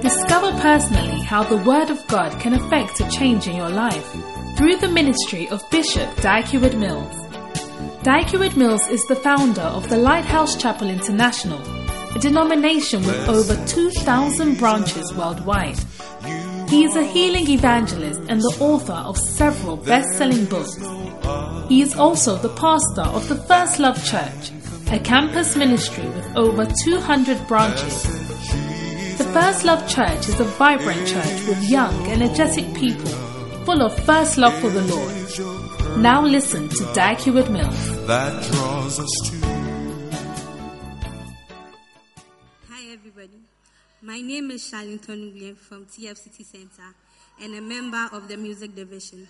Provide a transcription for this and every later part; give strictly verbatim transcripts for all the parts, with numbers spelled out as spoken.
Discover personally how the Word of God can affect a change in your life through the ministry of Bishop Dag Heward-Mills. Dag Heward-Mills is the founder of the Lighthouse Chapel International, a denomination with over two thousand branches worldwide. He is a healing evangelist and the author of several best-selling books. He is also the pastor of the First Love Church, a campus ministry with over two hundred branches. The First Love Church is a vibrant church with young, energetic people, full of first love for the Lord. Now listen to Dag Heward-Mills. That draws us to. Hi everybody, my name is Charlene Tonuglia from T F City Center and a member of the music division.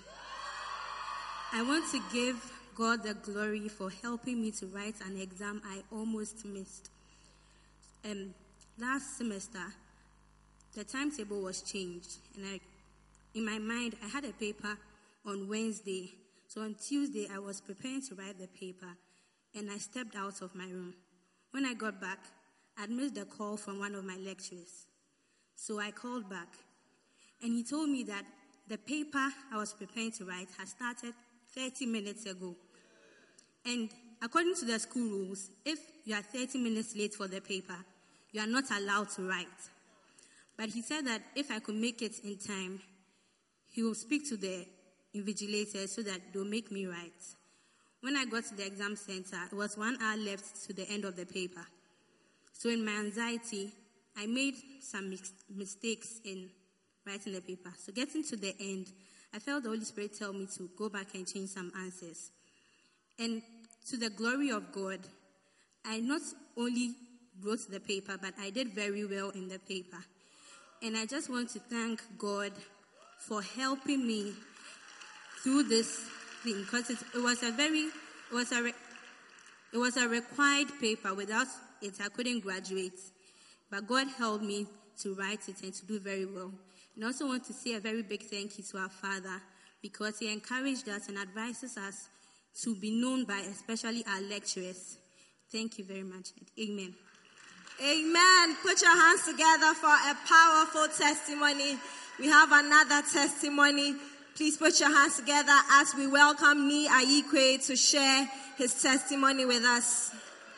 I want to give God the glory for helping me to write an exam I almost missed. Um, last semester, the timetable was changed, and I, in my mind, I had a paper on Wednesday. So on Tuesday, I was preparing to write the paper, and I stepped out of my room. When I got back, I'd missed a call from one of my lecturers. So I called back, and he told me that the paper I was preparing to write had started thirty minutes ago. And according to the school rules, if you are thirty minutes late for the paper, you are not allowed to write. But he said that if I could make it in time, he will speak to the invigilators so that they'll make me write. When I got to the exam center, it was one hour left to the end of the paper. So in my anxiety, I made some mix- mistakes in writing the paper. So getting to the end, I felt the Holy Spirit tell me to go back and change some answers. And to the glory of God, I not only wrote the paper, but I did very well in the paper. And I just want to thank God for helping me through this thing, because it, it was a very, it was a, re, it was a required paper. Without it, I couldn't graduate. But God helped me to write it and to do very well. And I also want to say a very big thank you to our Father, because he encouraged us and advises us to be known by especially our lecturers. Thank you very much. Amen. Amen. Put your hands together for a powerful testimony. We have another testimony. Please put your hands together as we welcome Ni Ayikwe to share his testimony with us.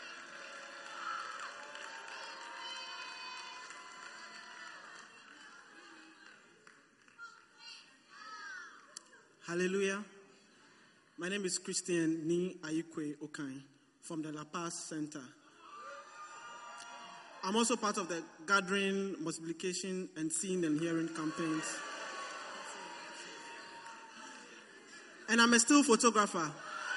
Hallelujah. My name is Christian Ni Ayikwe Okai from the La Paz Center. I'm also part of the gathering, multiplication, and seeing and hearing campaigns. And I'm a still photographer.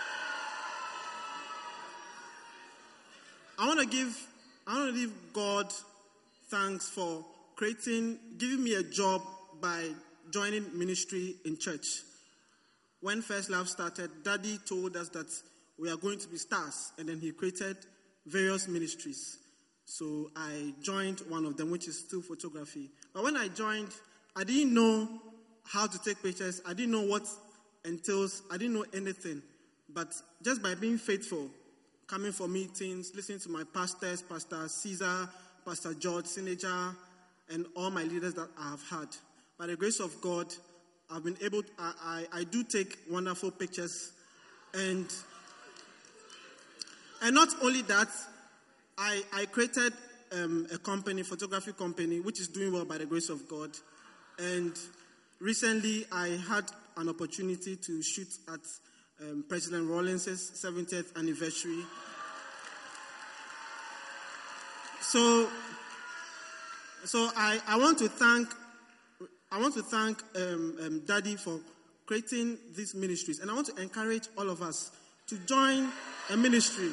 I want to give, I want to give God thanks for creating, giving me a job by joining ministry in church. When First Love started, Daddy told us that we are going to be stars, and then he created various ministries. So I joined one of them, which is still photography. But when I joined, I didn't know how to take pictures. I didn't know what entails. I didn't know anything. But just by being faithful, coming for meetings, listening to my pastors, Pastor Caesar, Pastor George Sineja, and all my leaders that I have had, by the grace of God, I've been able to, I, I, I do take wonderful pictures. And, and not only that, I, I created um, a company, photography company, which is doing well by the grace of God. And recently, I had an opportunity to shoot at um, President Rawlings' seventieth anniversary. So, so I, I want to thank, I want to thank um, um, Daddy for creating these ministries, and I want to encourage all of us to join a ministry.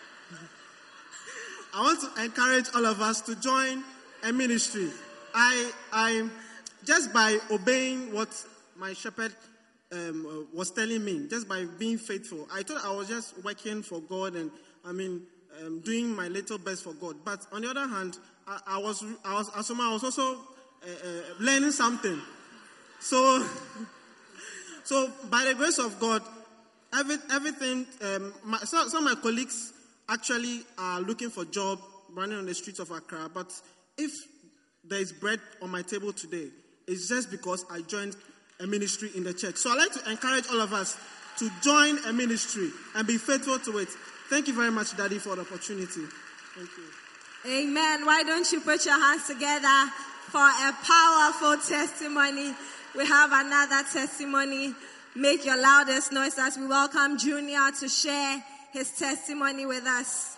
I want to encourage all of us to join a ministry. I, I, just by obeying what my shepherd um, was telling me, just by being faithful, I thought I was just working for God and, I mean, um, doing my little best for God. But on the other hand, I, I was, I was, I was also uh, uh, learning something. So, so by the grace of God, every, everything. Um, my, so, some of my colleagues actually are looking for job running on the streets of Accra. But if there is bread on my table today, it's just because I joined a ministry in the church. So I'd like to encourage all of us to join a ministry and be faithful to it. Thank you very much, Daddy, for the opportunity. Thank you. Amen. Why don't you put your hands together for a powerful testimony? We have another testimony. Make your loudest noise as we welcome Junior to share his testimony with us.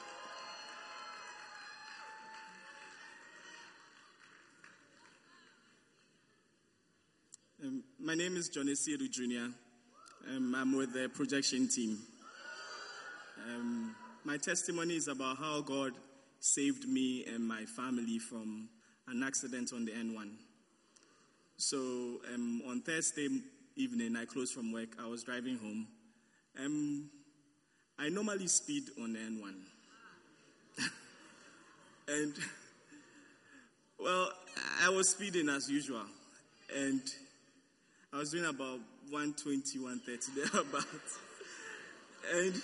Um, my name is Johnny Siedu Junior Um, I'm with the projection team. Um, my testimony is about how God saved me and my family from an accident on the N one. So um, on Thursday evening, I closed from work. I was driving home. Um, I normally speed on the N one. and, well, I was speeding as usual. And I was doing about one twenty, one thirty thereabouts. And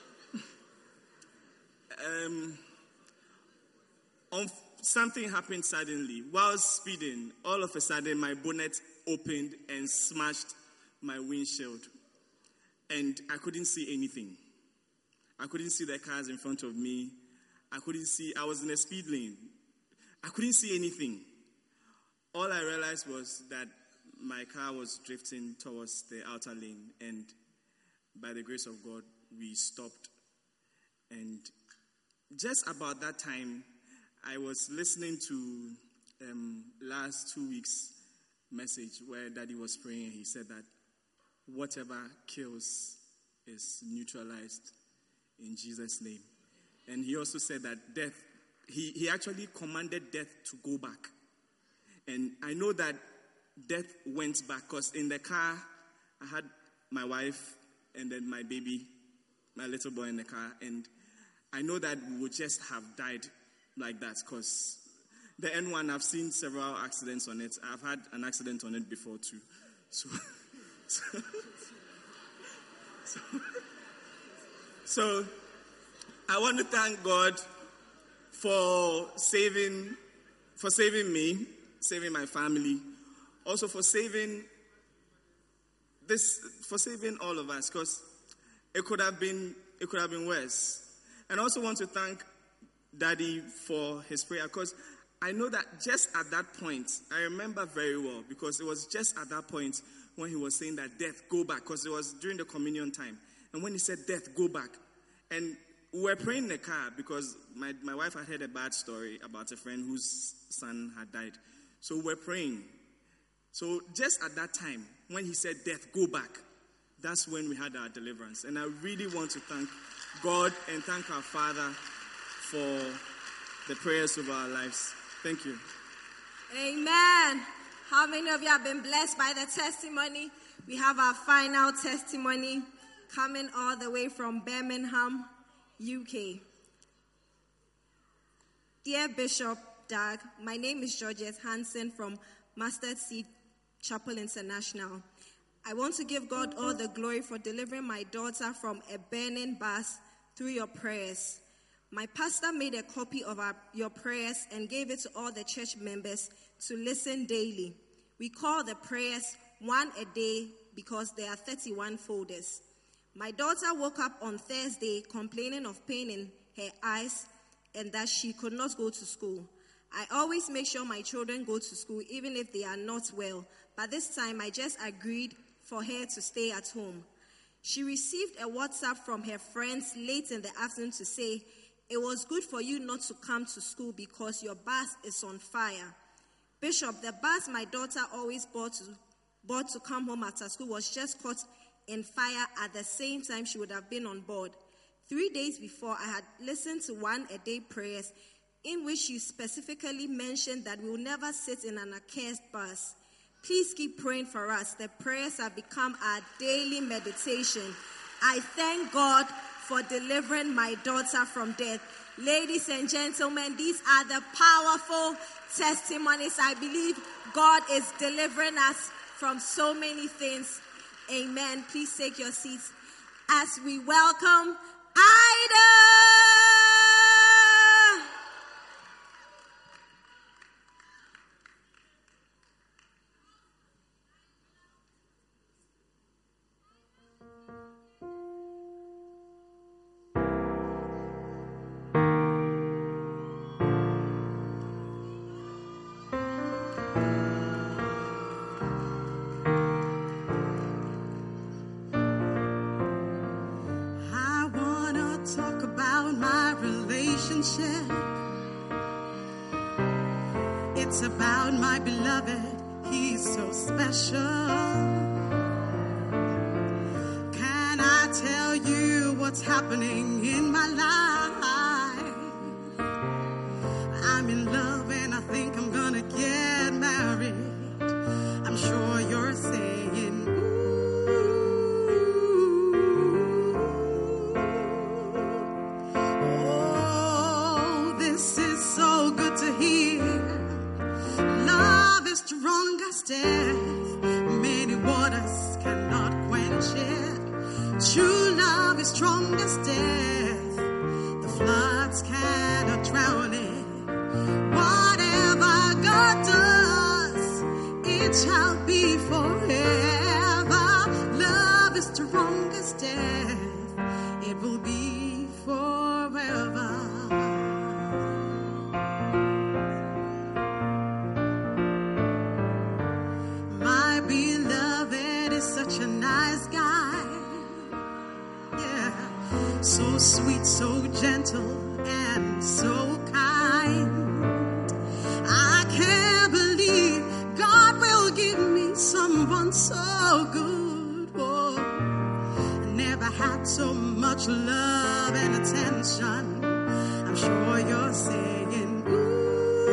um, on, something happened suddenly. While speeding, all of a sudden my bonnet opened and smashed my windshield. And I couldn't see anything. I couldn't see the cars in front of me. I couldn't see, I was in a speed lane. I couldn't see anything. All I realized was that my car was drifting towards the outer lane, and by the grace of God, we stopped. And just about that time, I was listening to um, last two weeks' message where Daddy was praying. He said that whatever kills is neutralized in Jesus' name. And he also said that death, he, he actually commanded death to go back. And I know that death went back because in the car, I had my wife and then my baby, my little boy in the car. And I know that we would just have died like that because the N one, I've seen several accidents on it. I've had an accident on it before too. So, so, so, so I want to thank God for saving, for saving me, saving my family. Also for saving this, for saving all of us, because it could have been, it could have been worse. And I also want to thank Daddy for his prayer, because I know that just at that point, I remember very well, because it was just at that point when he was saying that death, go back, because it was during the communion time. And when he said death, go back, and we were praying in the car because my, my wife had heard a bad story about a friend whose son had died. So we were praying. So just at that time, when he said death, go back, that's when we had our deliverance. And I really want to thank God and thank our Father for the prayers of our lives. Thank you. Amen. How many of you have been blessed by the testimony? We have our final testimony coming all the way from Birmingham, U K. Dear Bishop Doug, my name is Georgette Hansen from Mustard Seed Chapel International. I want to give God all the glory for delivering my daughter from a burning bus through your prayers. My pastor made a copy of our, your prayers and gave it to all the church members to listen daily. We call the prayers one a day because there are thirty-one folders. My daughter woke up on Thursday complaining of pain in her eyes and that she could not go to school. I always make sure my children go to school even if they are not well, but this time I just agreed for her to stay at home. She received a WhatsApp from her friends late in the afternoon to say, it was good for you not to come to school because your bus is on fire. Bishop, the bus my daughter always bought to, bought to come home after school was just caught in fire at the same time she would have been on board. Three days before, I had listened to one a day prayers in which you specifically mentioned that we will never sit in an accursed bus. Please keep praying for us. The prayers have become our daily meditation. I thank God for delivering my daughter from death. Ladies and gentlemen, these are the powerful testimonies. I believe God is delivering us from so many things. Amen. Please take your seats as we welcome Ida. shed. It's about my beloved, he's so special. Can I tell you what's happening in my life? I'm in love and I think I'm gonna get married. I'm sure you're saying, ooh. Oh, this is so good to hear. Love is strong as death. Many waters cannot quench it. True love is strong as death. The floods cannot drown it. Whatever God does, it shall be forever. Love is strong as death. It will be forever. My beloved is such a nice guy. Yeah, so sweet, so gentle, and so kind. I can't believe God will give me someone so good. Oh, I never had so much love and attention. I'm sure you're saying, ooh.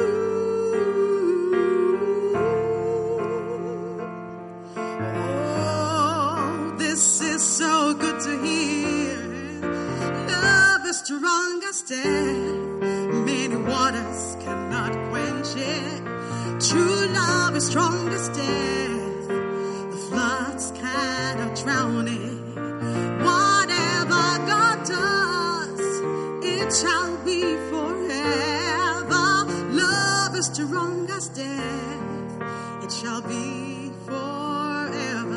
Oh, this is so good to hear. Love is strong as death. Many waters cannot quench it. True love is strong as death. The floods cannot drown it. Whatever God does, it shall be forever. Love is strong as death. It shall be forever.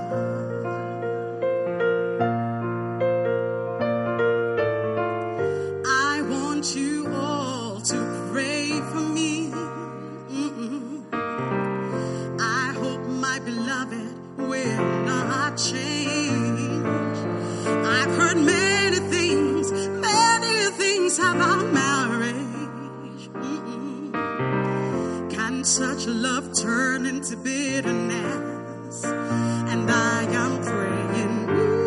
I want you all to pray for me. Mm-mm. I hope my beloved will not change. I've heard many things, many things about marriage. Mm-mm. Can such love turn into bitterness? And I am praying,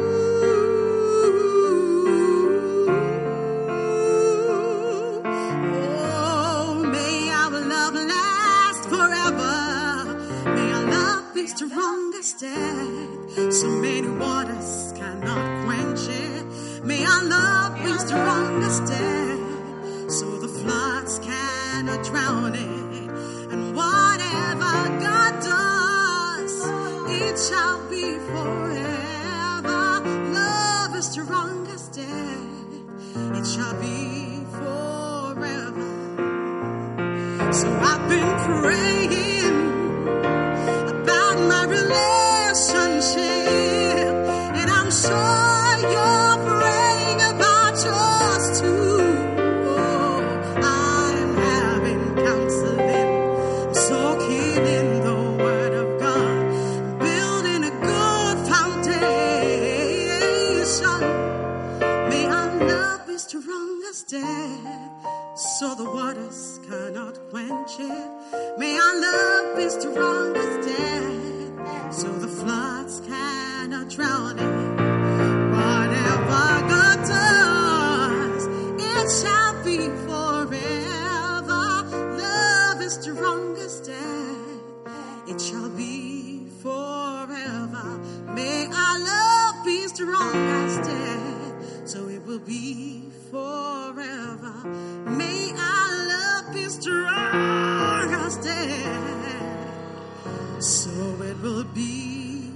oh, may our love last forever. May our love be strong as death. So many waters cannot quench it. May our love be strong as death. So the floods cannot drown it. And whatever God does, it shall be forever. Love is strong as death. It shall be forever. So I've been praying about my relationship, and I'm sure you're praying about yours too. Oh, I'm having counseling, I'm soaking in the Word of God, building a good foundation. May our love be strong as death, so the waters cannot quench it. May our love be strong as death, so the floods cannot drown it. Whatever God does, it shall be forever. Love is strong as death. It shall be forever. May our love be strong as death, so it will be forever. May our love be strong as death, so it will be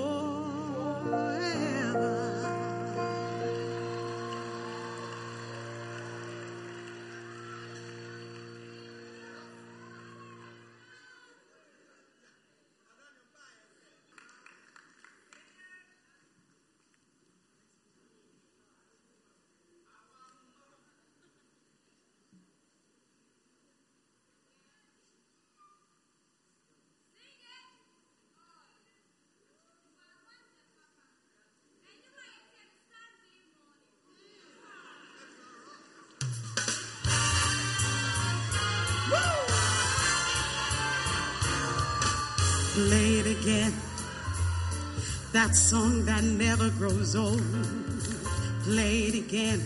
forever. Play it again. That song that never grows old. Play it again.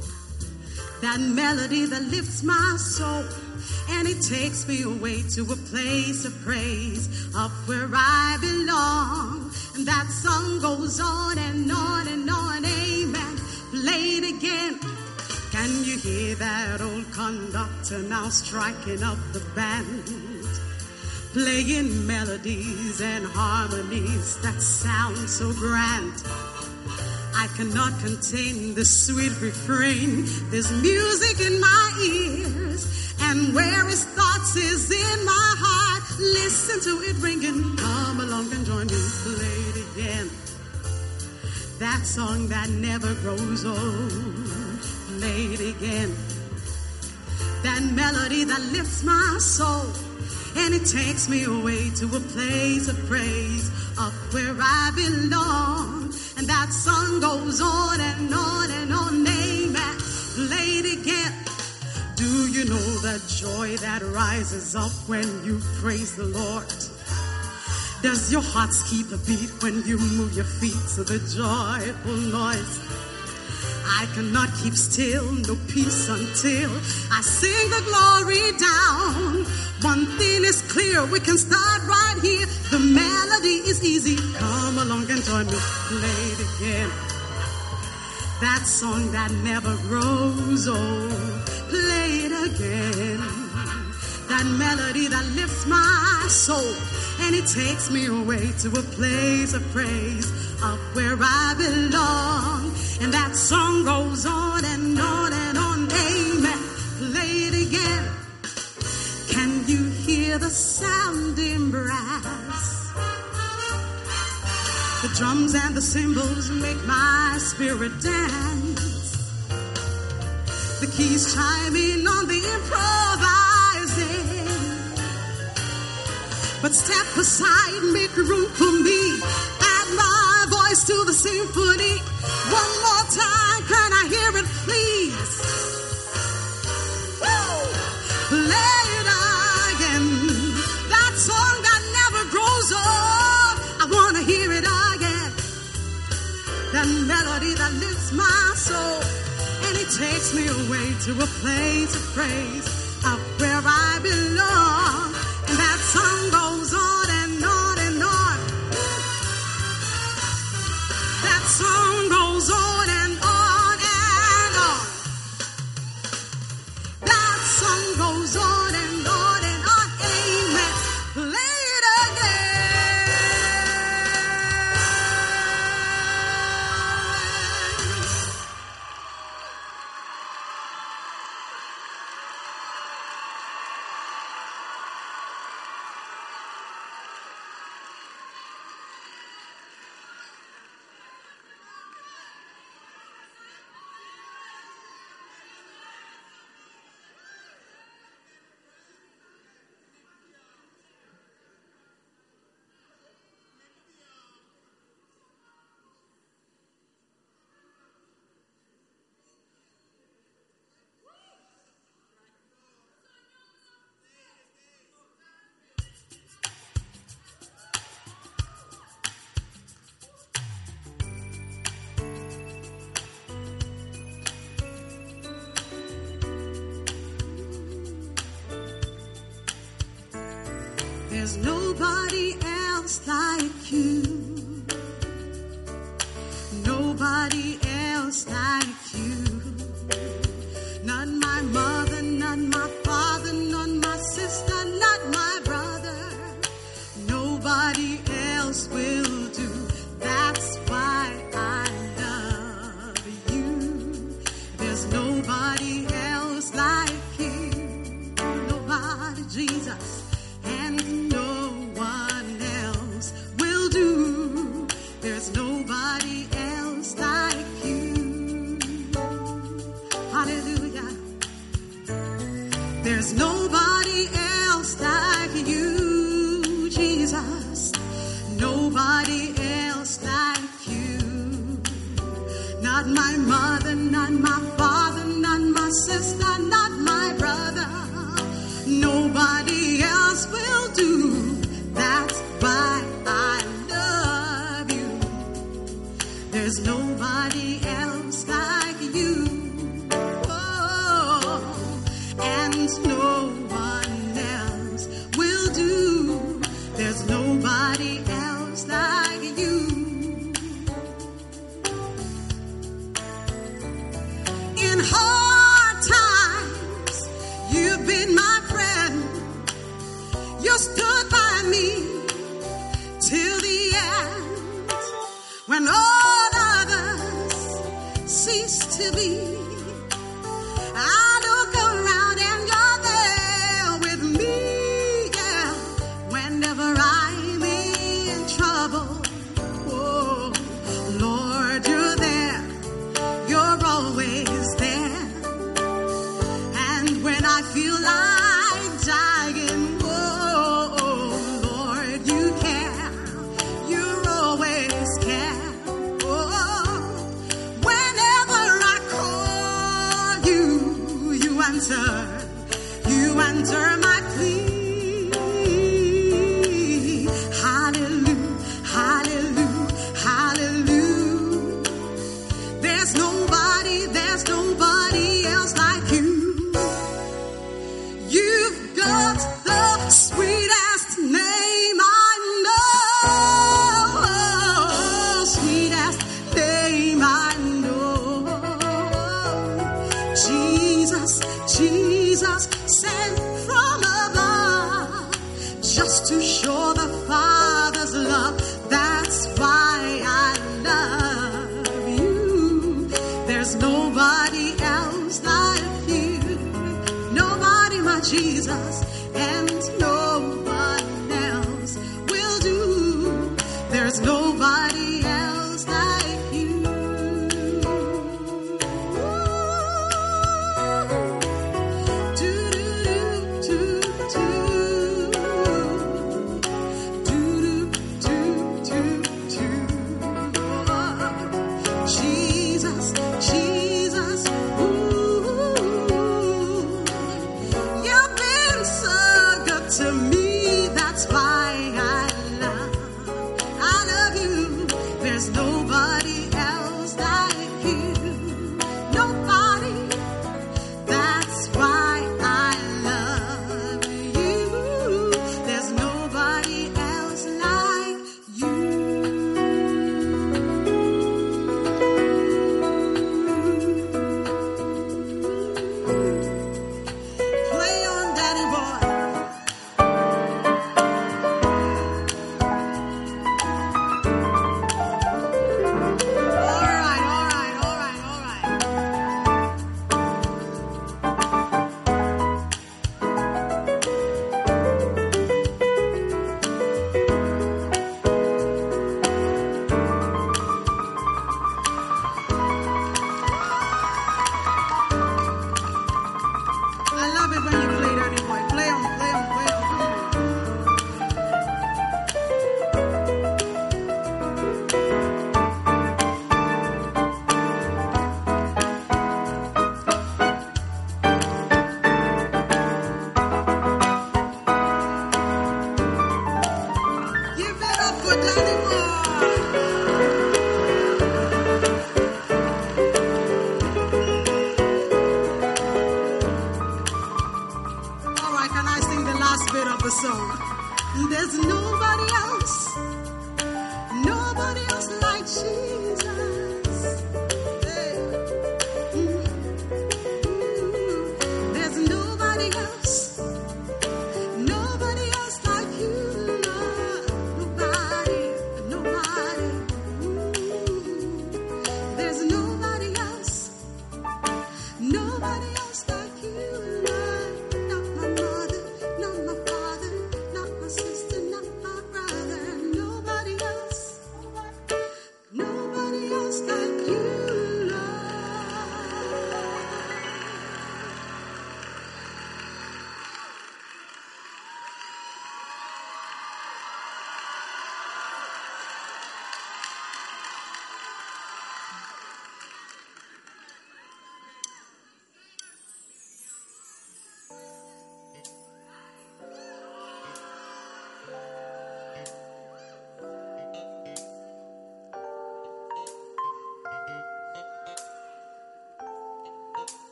That melody that lifts my soul. And it takes me away to a place of praise, up where I belong. And that song goes on and on and on, amen. Play it again. Can you hear that old conductor now striking up the band? Playing melodies and harmonies that sound so grand. I cannot contain the sweet refrain. There's music in my ears, and where his thoughts is in my heart. Listen to it ringing. Come along and join me. Play it again. That song that never grows old. Play it again. That melody that lifts my soul. And it takes me away to a place of praise, up where I belong. And that song goes on and on and on, amen. Play it again. Do you know the joy that rises up when you praise the Lord? Does your heart skip a beat when you move your feet to the joyful noise? I cannot keep still, no peace until I sing the glory down. One thing is clear, we can start right here. The melody is easy. Come along and join me. Play it again. That song that never grows old. Play it again. That melody that lifts my soul. And it takes me away to a place of praise, up where I belong. And that song goes on and on and on, amen. Play it again. Can you hear the sounding brass? The drums and the cymbals make my spirit dance. The keys chime in on the improvising. But step aside, make room for me. Add my voice to the symphony. One more time, can I hear it, please? Woo! Play it again. That song that never grows old. I want to hear it again. That melody that lifts my soul. And it takes me away to a place of praise, up where I belong. And that song goes on and on and on. That song goes on and on and on. That song goes on and on and on. Amen. Play it again. There's nobody else like you. Nobody else like you. Not my mother, not my father, not my sister, not my brother. Nobody else will do. That's why I love you. There's nobody else like you. Nobody, Jesus. And no one else will do. There's nobody else like you. Hallelujah. There's nobody else like you, Jesus. Nobody else like you. Not my mother, not my father, not my sister, not my brother. Nobody else will do. That's why nobody else like you. In hard times, you've been my friend. You stood by me till the end. When all others cease to be, I look around and you're there with me, yeah. Whenever I'm in trouble, oh, Lord, you're there. You're always there. And when I feel like dying, oh, Lord, you care. You always care. Oh, whenever I call you, you answer. You answer my plea. Hallelujah, hallelujah, hallelujah. There's nobody, there's nobody else like you. You've got the sweetest name I know. Sweetest name I know. Jesus, Jesus, sent from above just to show the Father's love. That's why I love you. There's nobody else like you. Nobody, my Jesus, and no one else will do. There's nobody else like you. Jesus, Jesus, ooh, you've been so good to me. That's why I love, I love you. There's nobody else like you. Nobody. That's why I love you. There's nobody else like you. Play on, Daddy boy. All right, all right, all right, all right. I love it when you play, Daddy boy. Play on, play on, play on. Come on. Give it up for Daddy boy. All right, can I sing the last bit of the song? There's nobody else, nobody else like Jesus. Hey. Mm. There's nobody else, nobody else like you, Lord. Nobody, nobody. Ooh. There's nobody else. Nobody else like you, Lord. Not my mother, not my father, not my sister, not my brother. Nobody else. Nobody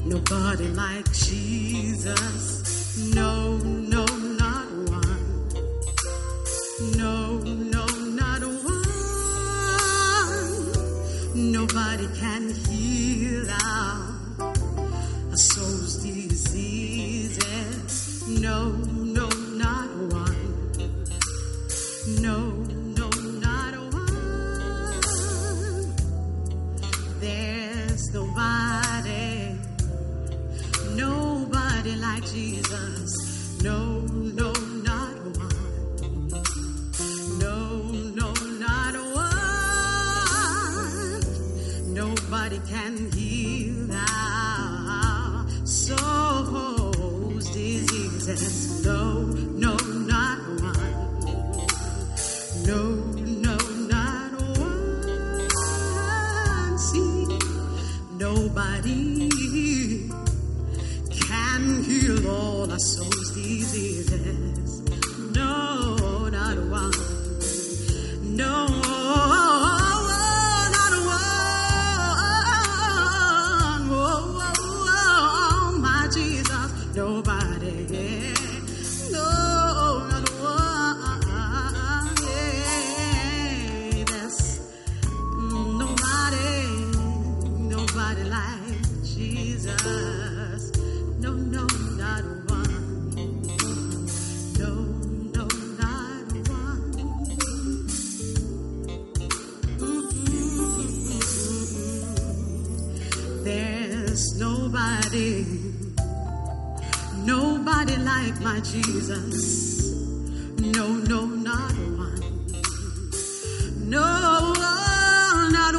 Nobody like Jesus. No, no, not one. No, no, not one. Nobody can heal our soul's diseases. No, no, not one. No, no, not one. There's nobody, nobody like Jesus. No, no, not one. No, no, not one. Nobody can heal our soul's diseases. No, no, not one. No, no, not one. See, nobody can heal all our soul's diseases. No, not one. No, not one. Oh, oh, oh, my Jesus, nobody. No, not one. Yeah, there's nobody, nobody like Jesus. No, no, not one. No, no, not one. Mm-mm-mm-mm. There's nobody, nobody like my Jesus. No, no, not one. No, not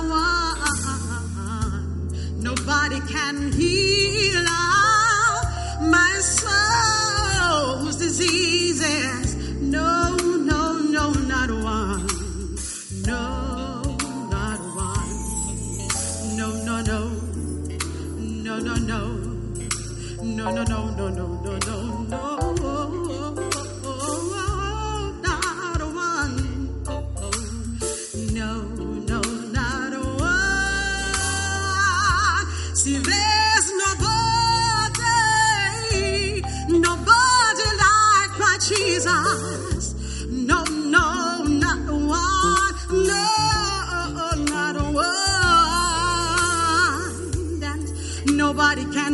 one. Nobody can heal my soul's diseases. No, no, no, not one. No, not one. No, no, no. No, no, no. No, no, no, no, no, no, no, no. Not one. No, no, not one. See, there's nobody, nobody like my Jesus. No, no, not one. No, not one. And nobody can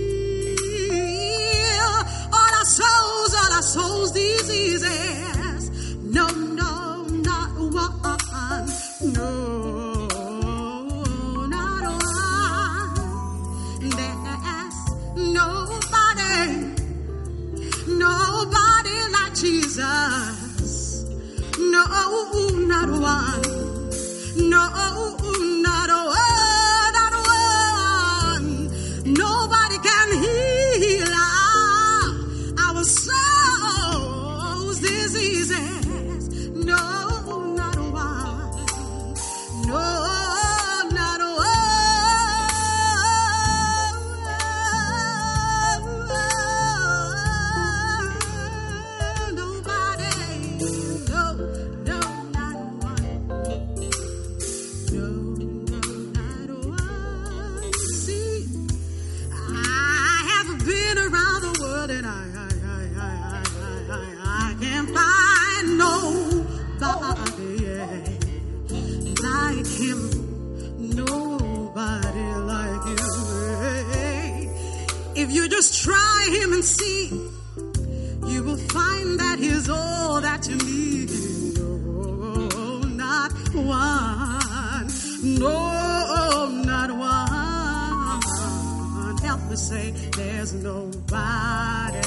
heal all our souls, all our souls' diseases. No, no, not one. No, not one. There's nobody, nobody like Jesus. No, not one. No, not one, not one. Nobody can heal our, our soul's diseases. No, not one. No, not one. Nobody. No, no, not one. No, no, not one. See, I have been around the world and I, I, I, I, I, I, I can't find nobody like him. Nobody like him. If you just try him and see, you will find that he's all that you need. No, not one. No, not one. Help me say, there's nobody,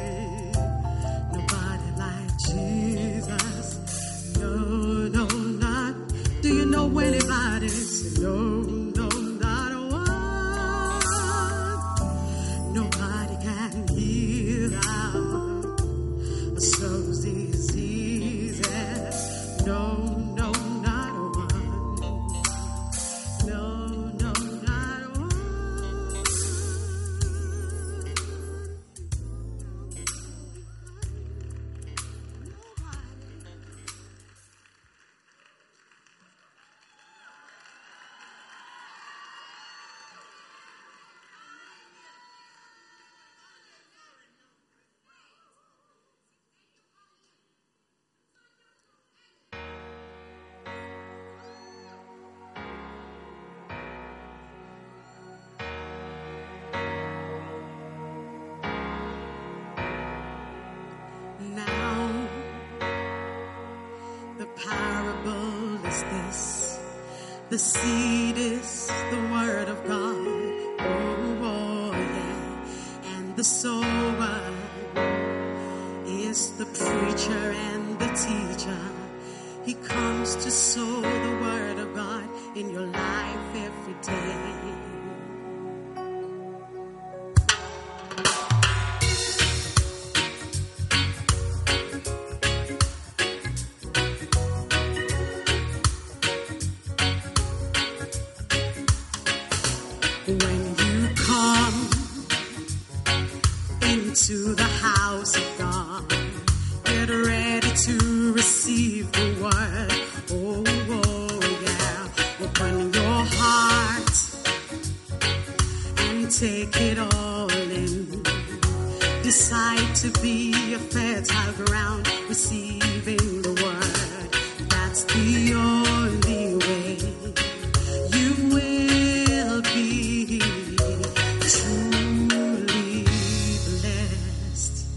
nobody like Jesus. No, no, not. Do you know anybody? Say, no, no, not one. Nobody can heal our soul's diseases. No, no, not one. No, no, not one. The seed is the word of God. Oh, oh yeah. And the sower is the preacher and the teacher. He comes to sow the word of God in your life every day. When you come into the house of God, get ready to receive the word. Oh, oh yeah. Open your heart and take it all in. Decide to be a fertile ground, receiving the word. That's the only way you will be truly blessed.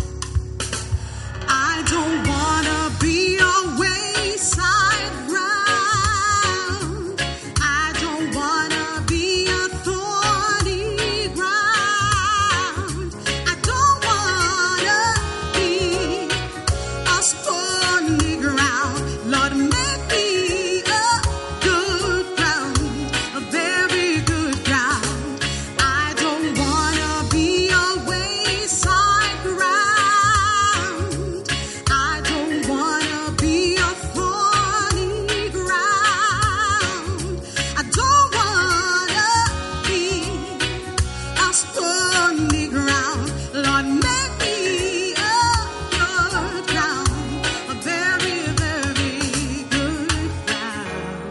I don't wanna be a wayside ground. I don't wanna be a thorny ground. I don't wanna be a stony ground. Lord, make me a good ground, a very good ground. I don't wanna be a wayside ground. I don't wanna be a thorny ground. I don't wanna be a stony ground. Lord, make me a good ground, a very, very good ground.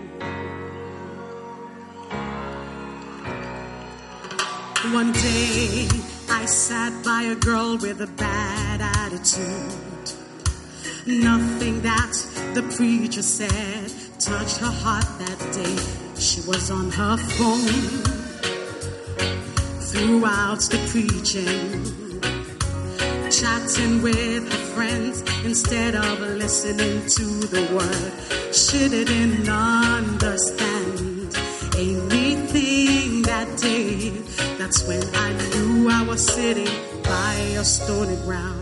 One day I sat by a girl with a bad attitude. Nothing that the preacher said touched her heart that day. She was on her phone throughout the preaching, chatting with her friends instead of listening to the word. She didn't understand anything that day. That's when I knew I was sitting by a stony ground.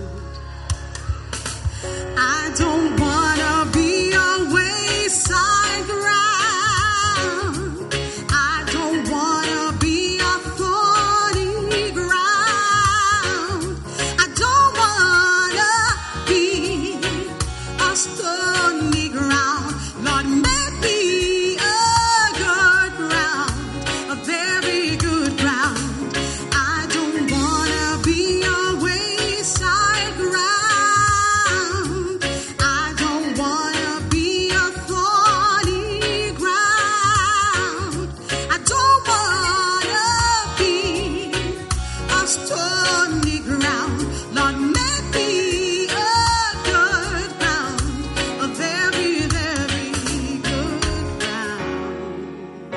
I don't wanna be a wayside ground. I don't wanna be a thorny ground. I don't wanna be a stony ground. Lord, make me a good ground, a very good ground. I don't wanna be a wayside ground. I don't wanna be a thorny ground. I don't wanna be a stony ground. Lord, make me a good ground, a very, very good ground.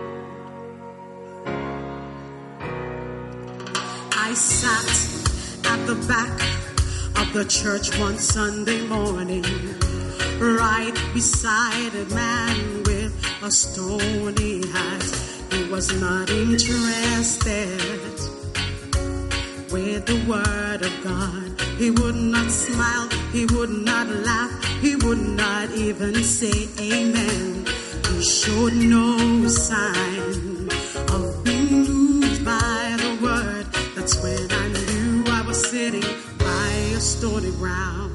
I sat at the back of the church one Sunday morning, right beside a man with a stony heart. He was not interested with the word of God. He would not smile, he would not laugh, he would not even say amen. He showed no sign of being moved by the word. That's when I knew I was sitting by a stony ground.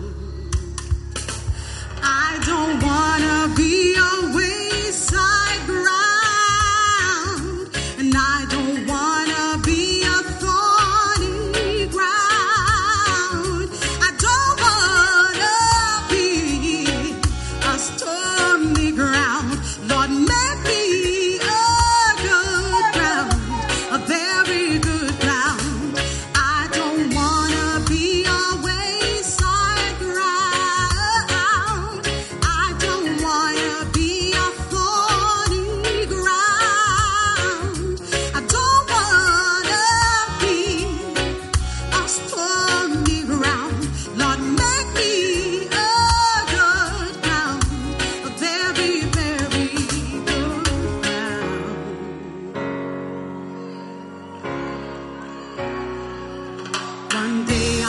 I don't wanna be a wayside ground, and I don't wanna be a thorny ground. I don't wanna be a stony ground. Lord, make me a good ground, a very good ground. I don't wanna be a wayside ground. I don't wanna be a thorny ground. I don't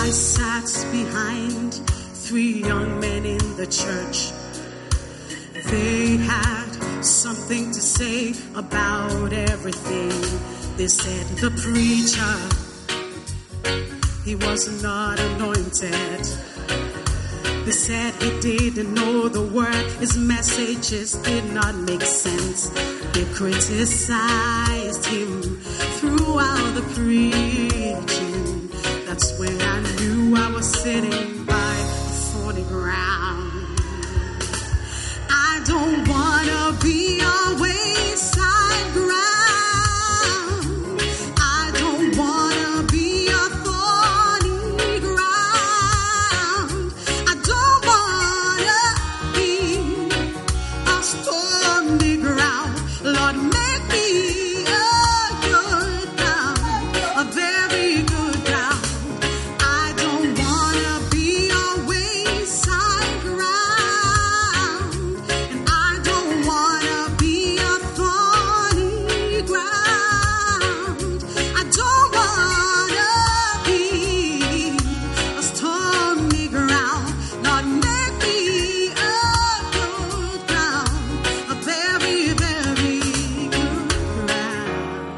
I sat behind three young men in the church. They had something to say about everything. They said the preacher, he was not anointed. They said he didn't know the word, his messages did not make sense. They criticized him throughout the preaching. That's when I knew I was sitting by thorny ground. I don't wanna be a wayside ground. I don't wanna be a thorny ground. I don't wanna be a stormy ground. Lord, make me a good ground, a very good ground. I don't wanna be a wayside ground, and I don't wanna be a thorny ground. I don't wanna be a stormy ground. Lord, make me a good ground, a very, very good ground.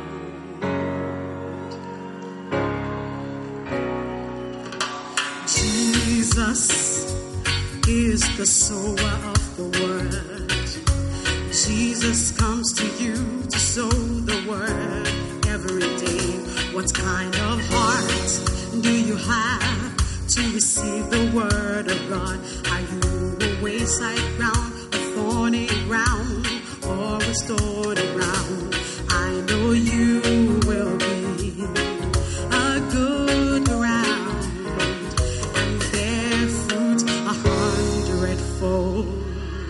Jesus is the sower of the word. Jesus comes to you to sow the word every day. What kind of heart do you have to receive the word of God? Are you a wayside ground, a thorny ground, or a stony ground? I know you will be a good ground and bear fruit a hundredfold.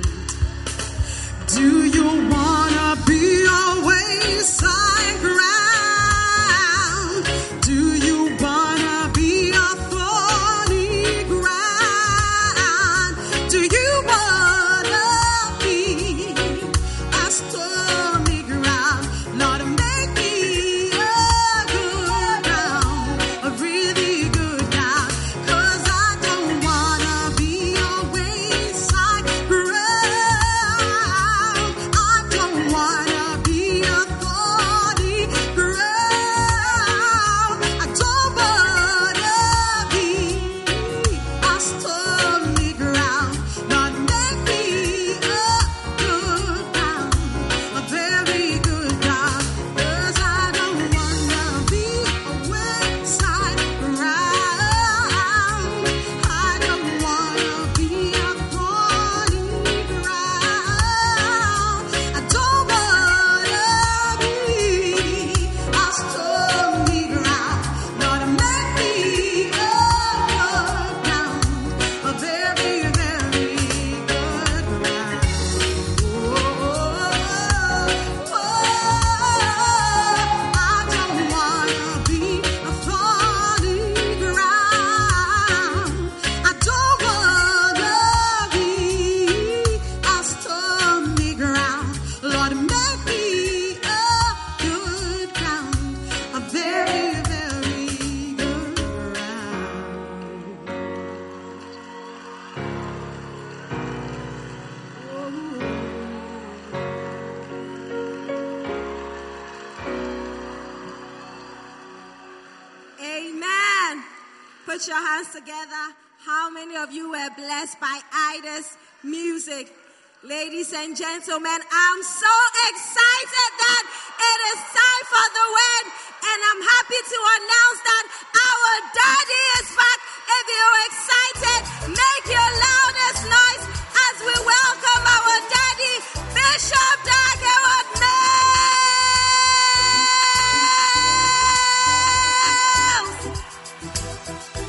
Do you wanna be a wayside ground? Do you wanna be a thorny ground? Do you wanna be a stormy ground? Lord, make me a good ground, a really good ground. 'Cause I don't wanna be a wayside ground. I don't wanna be a thorny ground. I don't wanna be a stormy ground. Lord, make me a good ground, a very good ground. 'Cause I don't wanna be a wayside ground. I don't wanna be a thorny ground. I don't wanna be a stormy ground. Lord, make me a good ground, a very, very good ground. Oh, I don't wanna be a thorny ground. I don't wanna be a stormy ground. Lord, make me a good ground, a very, very good ground. Amen. Put your hands together. How many of you were blessed by Ida's music? Ladies and gentlemen, I'm so excited that it is time for the word, and I'm happy to announce that our daddy is back. If you're excited, make your loudest noise as we welcome our daddy, Bishop Dagwood Mills.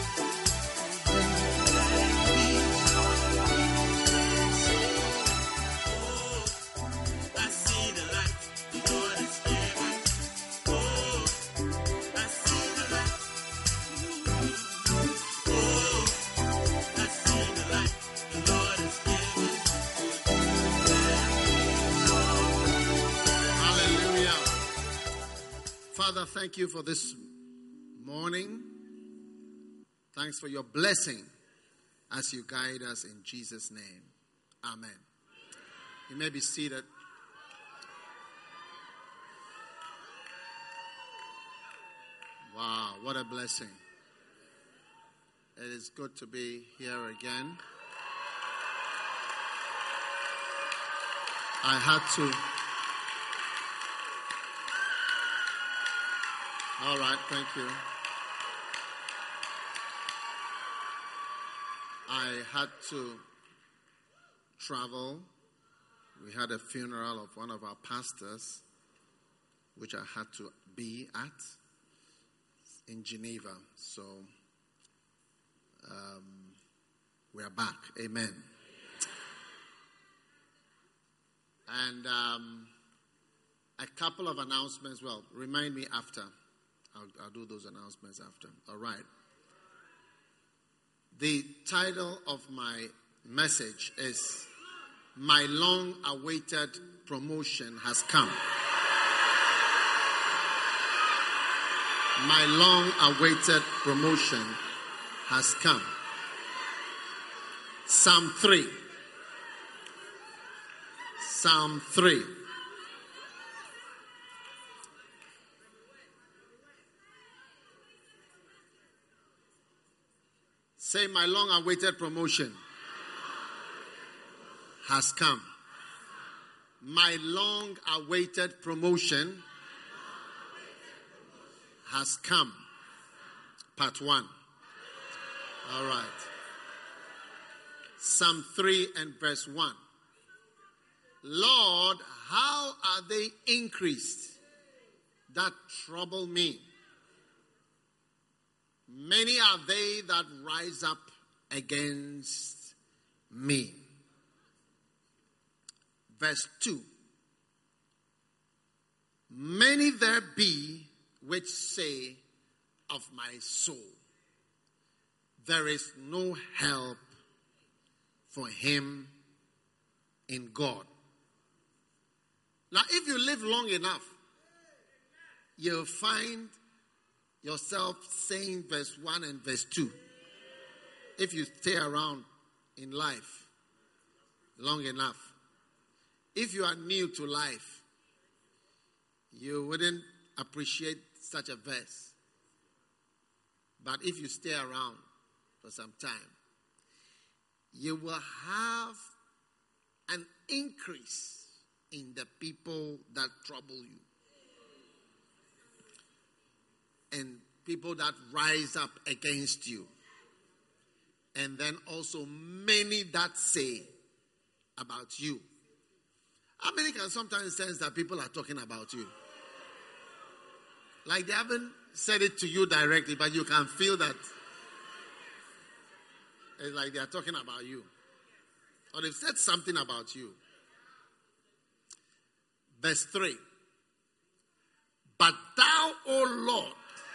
I see the light, the Lord is given. Oh, I see the light. Oh, I see the light, the Lord is given. Hallelujah. Father, thank you for this morning. Thanks for your blessing as you guide us in Jesus' name. Amen. You may be seated. Wow, what a blessing. It is good to be here again. I had to. All right, thank you. I had to travel. We had a funeral of one of our pastors, which I had to be at in Geneva. So um, we are back. Amen. And um, a couple of announcements. Well, remind me after. I'll, I'll do those announcements after. All right. The title of my message is My Long-Awaited Promotion Has Come. My long-awaited promotion has come. Psalm three. Psalm three. Say, my long-awaited promotion has come. My long-awaited promotion has come. Part one. All right. Psalm three and verse one. Lord, how are they increased that trouble me? Many are they that rise up against me. Verse two. Many there be which say of my soul, there is no help for him in God. Now, if you live long enough, you'll find yourself saying verse one and verse two. If you stay around in life long enough. If you are new to life, you wouldn't appreciate such a verse. But if you stay around for some time, you will have an increase in the people that trouble you. And people that rise up against you. And then also many that say about you. How many can sometimes sense that people are talking about you? Like they haven't said it to you directly, but you can feel that it's like they are talking about you. Or they've said something about you. Verse three. But thou, O Lord,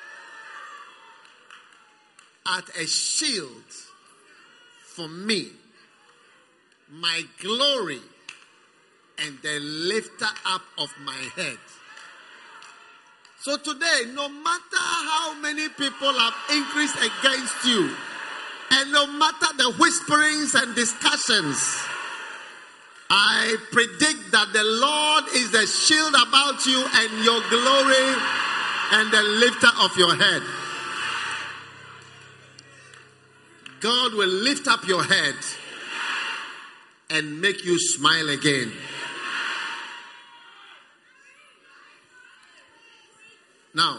art a shield for me, my glory, and the lifter up of my head. So today, no matter how many people have increased against you, and no matter the whisperings and discussions, I predict that the Lord is the shield about you and your glory and the lifter of your head. God will lift up your head and make you smile again. Now,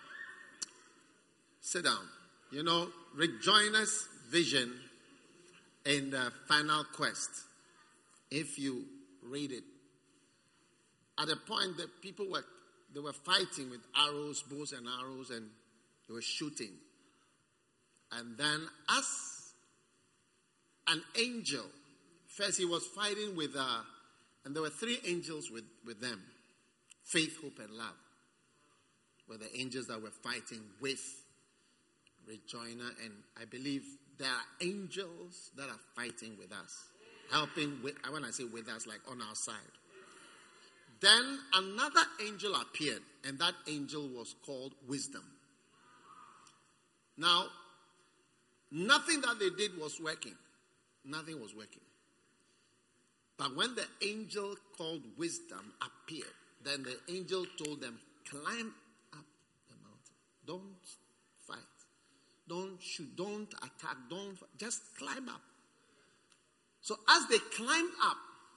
sit down. You know, Rick Joyner's vision in the Final Quest, if you read it, at a point that people were, they were fighting with arrows, bows and arrows, and they were shooting. And then as an angel, first he was fighting with, uh, and there were three angels with, with them. Faith, hope, and love were the angels that were fighting with Rick Joyner. And I believe there are angels that are fighting with us. Helping with, when I say with us, like on our side. Then another angel appeared, and that angel was called Wisdom. Now, Nothing that they did was working. Nothing was working. But when the angel called Wisdom appeared, then the angel told them, climb up the mountain. Don't fight. Don't shoot. Don't attack. Don't fight. Just climb up. So as they climbed up,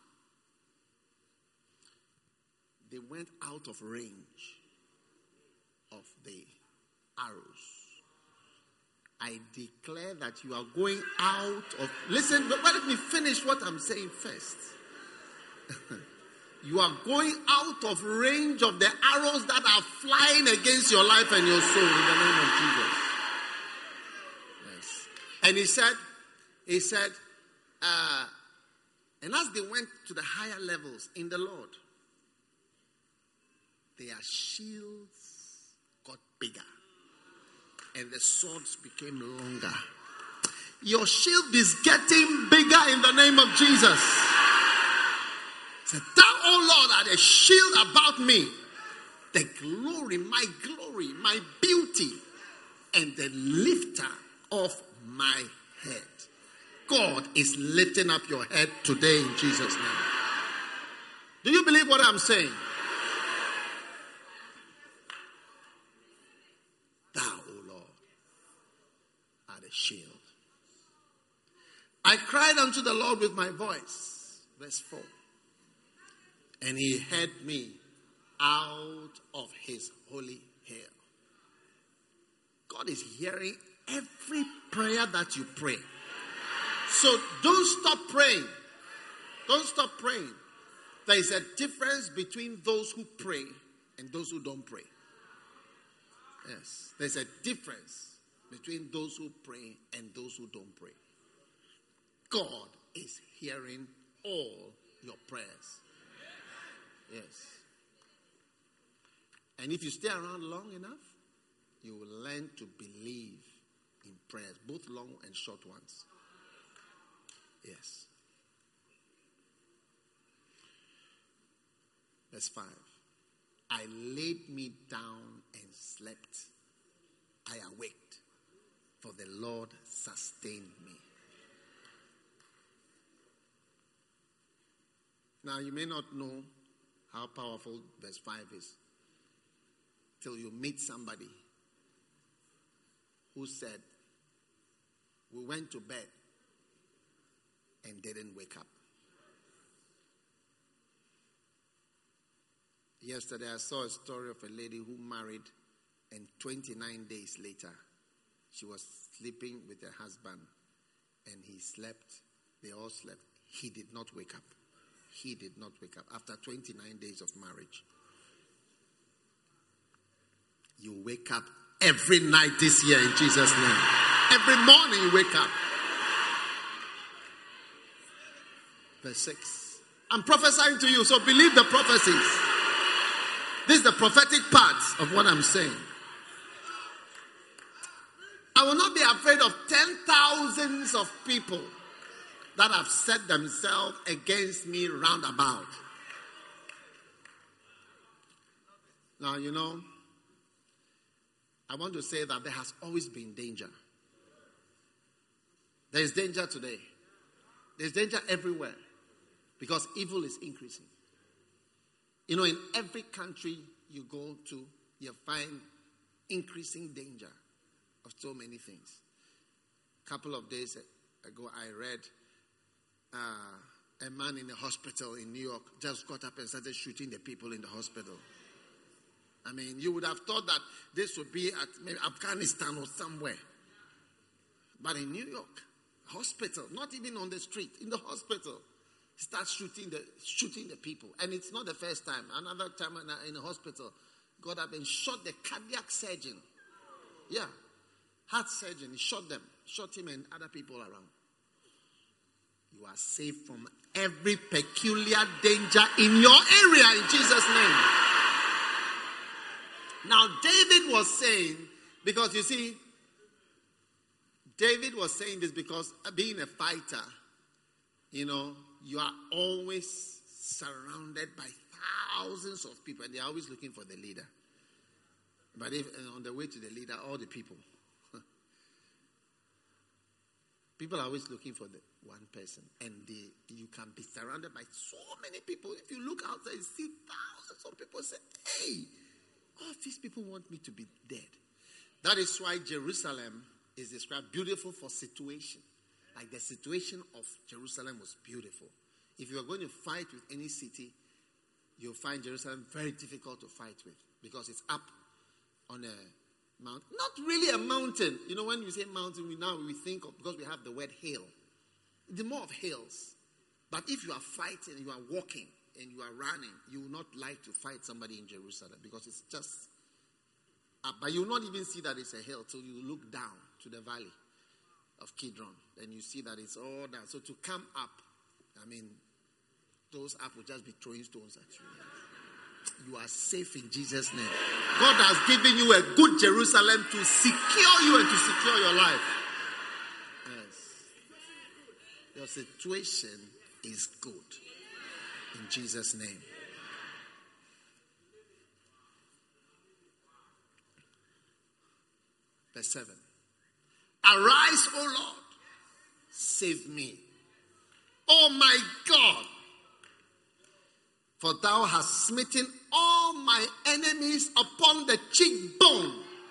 they went out of range of the arrows. I declare that you are going out of... Listen, but let me finish what I'm saying first. You are going out of range of the arrows that are flying against your life and your soul in the name of Jesus. Yes. And he said, he said, uh, and as they went to the higher levels in the Lord, their shields got bigger. And the swords became longer. Your shield is getting bigger in the name of Jesus. Say, thou, O Lord, art a shield about me. The glory, my glory, my beauty, and the lifter of my head. God is lifting up your head today in Jesus' name. Do you believe what I'm saying? Shield. I cried unto the Lord with my voice. Verse four. And he heard me out of his holy hill. God is hearing every prayer that you pray. So don't stop praying. Don't stop praying. There is a difference between those who pray and those who don't pray. Yes, there's a difference between those who pray and those who don't pray. God is hearing all your prayers. Yes. And if you stay around long enough, you will learn to believe in prayers, both long and short ones. Yes. Verse five. I laid me down and slept. I awaked. For the Lord sustained me. Now you may not know how powerful verse five is till you meet somebody who said, we went to bed and didn't wake up. Yesterday I saw a story of a lady who married and twenty-nine days later she was sleeping with her husband and he slept. They all slept. He did not wake up. He did not wake up after twenty-nine days of marriage. You wake up every night this year in Jesus' name. Every morning you wake up. Verse six. I'm prophesying to you, so believe the prophecies. This is the prophetic part of what I'm saying. I will not be afraid of ten thousands of people that have set themselves against me round about. Now, you know, I want to say that there has always been danger. There is danger today. There's danger everywhere because evil is increasing. You know, in every country you go to, you find increasing danger of so many things. A couple of days ago, I read uh, a man in a hospital in New York just got up and started shooting the people in the hospital. I mean, you would have thought that this would be at maybe Afghanistan or somewhere. But in New York, hospital, not even on the street, in the hospital, start shooting the shooting the people. And it's not the first time. Another time in a, in a hospital, got up and shot the cardiac surgeon. Yeah. Heart surgeon, he shot them, shot him and other people around. You are saved from every peculiar danger in your area in Jesus' name. Now, David was saying, because you see, David was saying this because being a fighter, you know, you are always surrounded by thousands of people and they are always looking for the leader. But if on the way to the leader, all the people. People are always looking for the one person, and they, you can be surrounded by so many people. If you look outside, you see thousands of people say, hey, all these people want me to be dead. That is why Jerusalem is described beautiful for situation. Like the situation of Jerusalem was beautiful. If you are going to fight with any city, you'll find Jerusalem very difficult to fight with because it's up on a mountain. Not really a mountain. You know, when you say mountain, we now we think of, because we have the word hill. The more of hills. But if you are fighting, you are walking, and you are running, you will not like to fight somebody in Jerusalem because it's just up. But you will not even see that it's a hill till you look down to the valley of Kidron. Then you see that it's all down. So to come up, I mean, those up will just be throwing stones at you. You are safe in Jesus' name. God has given you a good Jerusalem to secure you and to secure your life. Yes. Your situation is good. In Jesus' name. Verse seven. Arise, O Lord. Save me. Oh my God. For thou hast smitten all my enemies upon the cheekbone.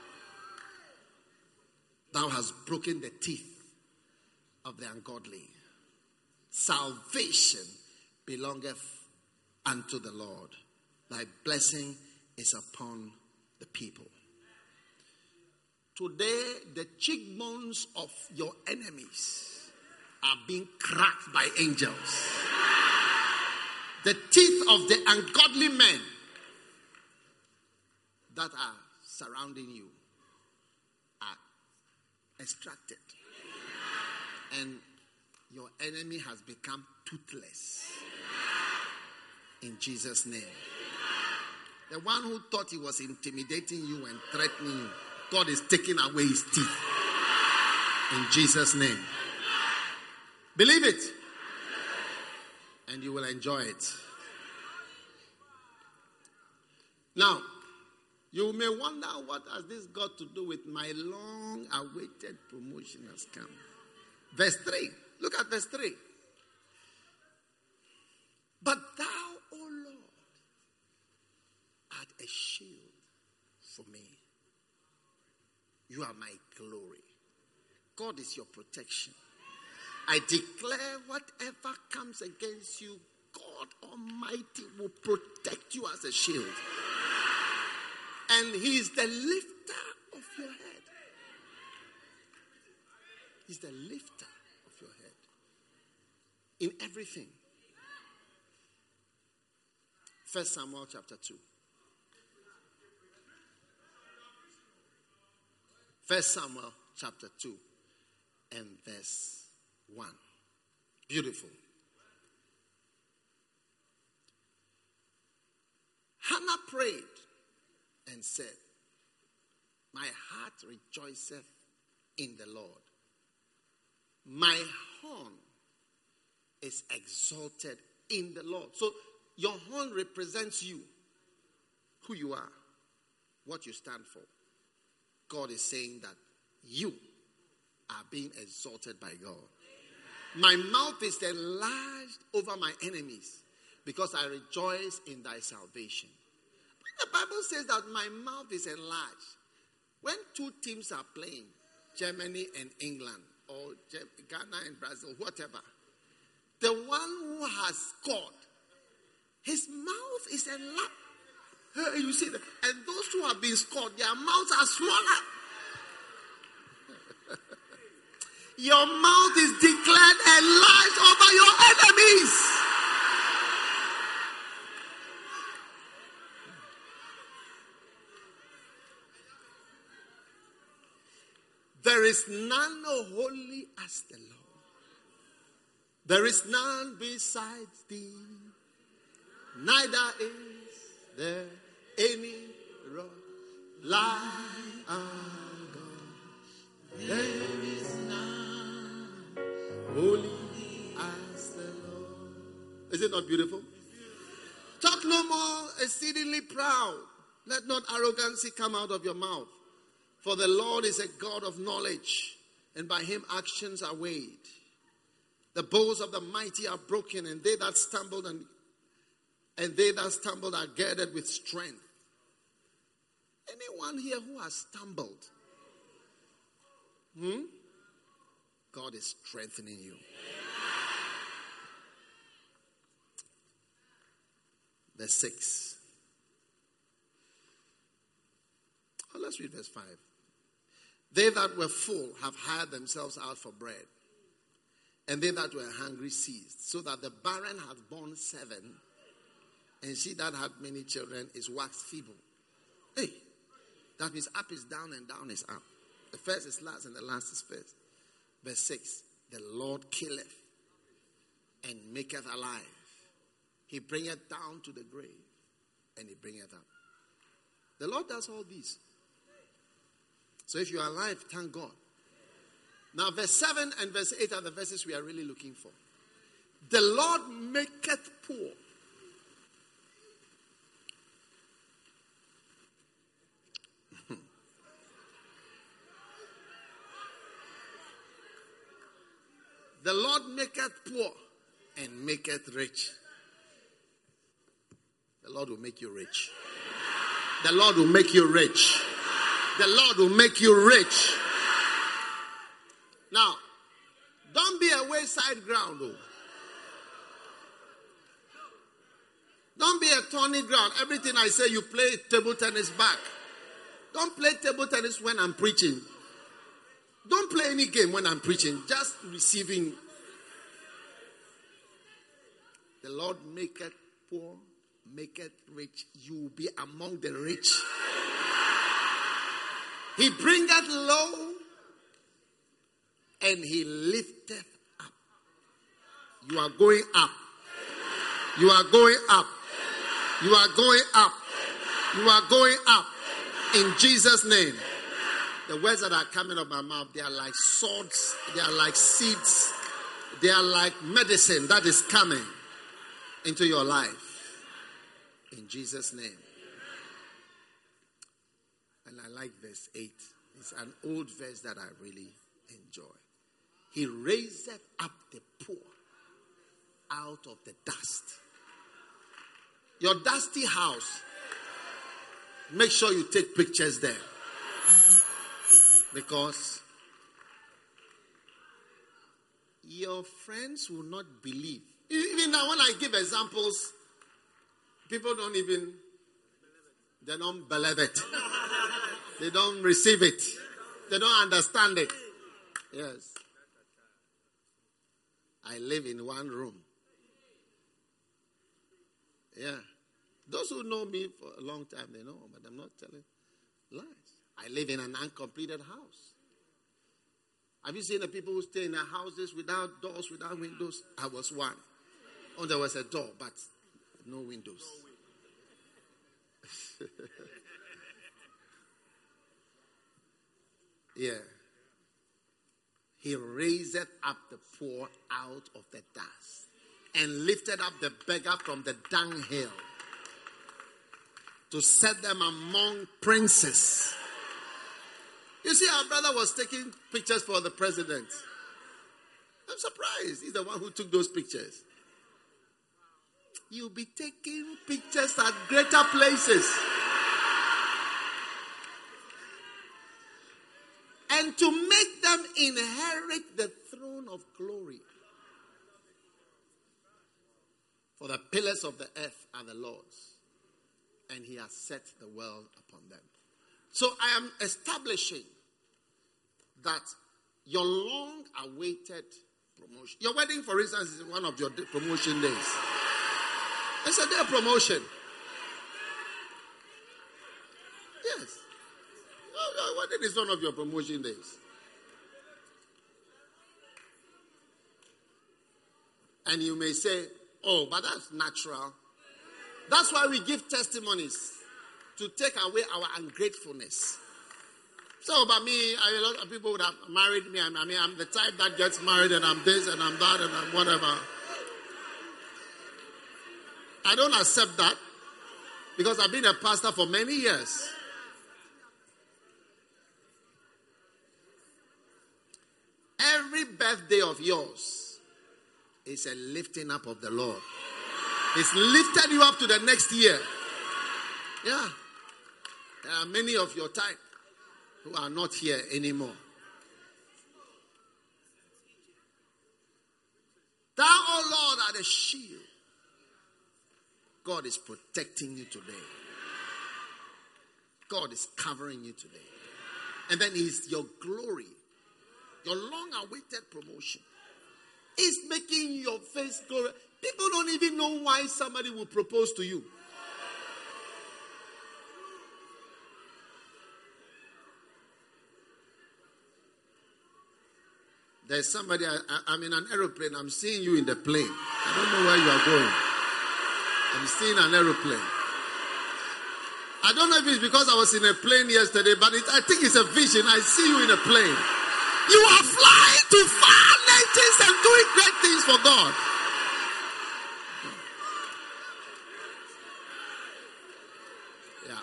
Thou hast broken the teeth of the ungodly. Salvation belongeth unto the Lord. Thy blessing is upon the people. Today, the cheekbones of your enemies are being cracked by angels. The teeth of the ungodly men that are surrounding you are extracted. And your enemy has become toothless. In Jesus' name. The one who thought he was intimidating you and threatening you, God is taking away his teeth. In Jesus' name. Believe it. And you will enjoy it. Now, you may wonder, what has this got to do with my long-awaited promotion has come? Verse three. Look at verse three. But thou, O Lord, art a shield for me. You are my glory. God is your protection. I declare whatever comes against you, God Almighty will protect you as a shield. And He is the lifter of your head. He's the lifter of your head. In everything. First Samuel chapter two. First Samuel chapter two and verse one. Beautiful. Hannah prayed and said, my heart rejoiceth in the Lord. My horn is exalted in the Lord. So your horn represents you, who you are, what you stand for. God is saying that you are being exalted by God. My mouth is enlarged over my enemies because I rejoice in thy salvation. The Bible says that my mouth is enlarged. When two teams are playing, Germany and England, or Ghana and Brazil, whatever, the one who has scored, his mouth is enlarged. You see that? And those who have been scored, their mouths are smaller. Your mouth is declared enlarged over your enemies. There is none holy as the Lord. There is none besides thee. Neither is there any rock like our God. There is none holy as the Lord. Is it not beautiful? Talk no more exceedingly proud. Let not arrogancy come out of your mouth. For the Lord is a God of knowledge. and by him actions are weighed. The bows of the mighty are broken, and they that stumbled and, and they that stumbled are girded with strength. Anyone here who has stumbled, hmm? God is strengthening you. Verse six. Oh, let's read verse five. They that were full have hired themselves out for bread, and they that were hungry ceased, so that the barren hath borne seven, and she that had many children is waxed feeble. Hey, that means up is down and down is up. The first is last and the last is first. Verse six, the Lord killeth and maketh alive. He bringeth down to the grave and he bringeth up. The Lord does all these. So if you are alive, thank God. Now verse seven and verse eight are the verses we are really looking for. The Lord maketh poor. The Lord maketh poor and maketh rich. The Lord will make you rich. The Lord will make you rich. The Lord will make you rich. Now, don't be a wayside ground, though. Don't be a thorny ground. Everything I say, you play table tennis back. Don't play table tennis when I'm preaching. Don't play any game when I'm preaching. Just receiving. The Lord maketh poor, maketh rich. You will be among the rich. He bringeth low, and he lifteth up. You are going up. You are going up. You are going up. You are going up. In Jesus' name. The words that are coming out of my mouth, they are like swords. They are like seeds. They are like medicine that is coming into your life. In Jesus' name. And I like verse eight. It's an old verse that I really enjoy. He raiseth up the poor out of the dust. Your dusty house, make sure you take pictures there. Because your friends will not believe. Even now when I give examples, people don't even, they don't believe it. They don't receive it. They don't understand it. Yes. I live in one room. Yeah. Those who know me for a long time, they know, but I'm not telling lies. I live in an uncompleted house. Have you seen the people who stay in their houses without doors, without windows? I was one. Oh, there was a door, but no windows. Yeah. He raiseth up the poor out of the dust and lifted up the beggar from the dunghill to set them among princes. You see, our brother was taking pictures for the president. I'm surprised. He's the one who took those pictures. You'll be taking pictures at greater places. And to make them inherit the throne of glory. For the pillars of the earth are the Lord's, and he has set the world upon them. So I am establishing that your long-awaited promotion. Your wedding, for instance, is one of your promotion days. It's a day of promotion. Yes. Your wedding is one of your promotion days. And you may say, oh, but that's natural. That's why we give testimonies, to take away our ungratefulness. So about me, I, a lot of people would have married me. I mean, I'm the type that gets married and I'm this and I'm that and I'm whatever. I don't accept that because I've been a pastor for many years. birthday of yours is a lifting up of the Lord. It's lifted you up to the next year. Yeah. There are many of your type who are not here anymore. Thou, O Lord, art the shield. God is protecting you today. God is covering you today. And then He's your glory, your long-awaited promotion. He's making your face glory. People don't even know why somebody will propose to you. There's somebody, I, I, I'm in an aeroplane, I'm seeing you in the plane. I don't know where you are going. I'm seeing an aeroplane. I don't know if it's because I was in a plane yesterday, but it, I think it's a vision. I see you in a plane. You are flying to far nations and doing great things for God. Yeah.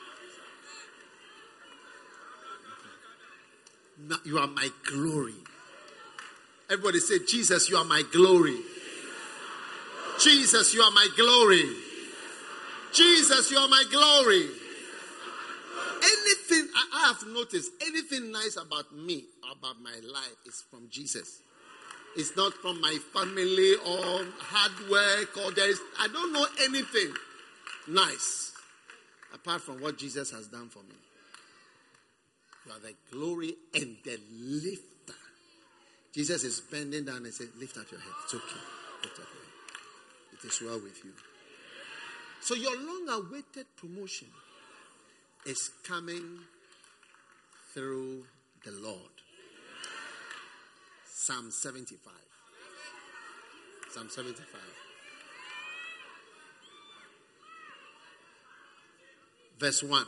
Now, you are my glory. Everybody say, Jesus, you are my glory. Jesus, you are my glory. Jesus, you are my glory. Anything I have noticed, anything nice about me, about my life, is from Jesus. It's not from my family or hard work or there is, I don't know anything nice apart from what Jesus has done for me. You are the glory and the lifter. Jesus is bending down and says, lift up your head. It's okay. Lift up your head. It is well with you. So your long-awaited promotion is coming through the Lord. Psalm seventy-five. Psalm seventy-five. Verse one.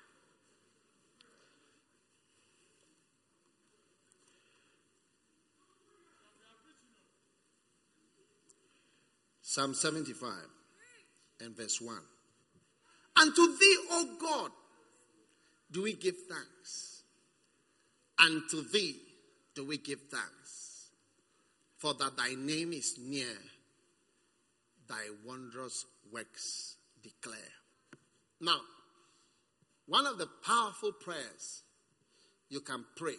Psalm seventy-five and verse one. Unto thee, O God, do we give thanks. Unto thee do we give thanks. For that thy name is near, thy wondrous works declare. Now, one of the powerful prayers you can pray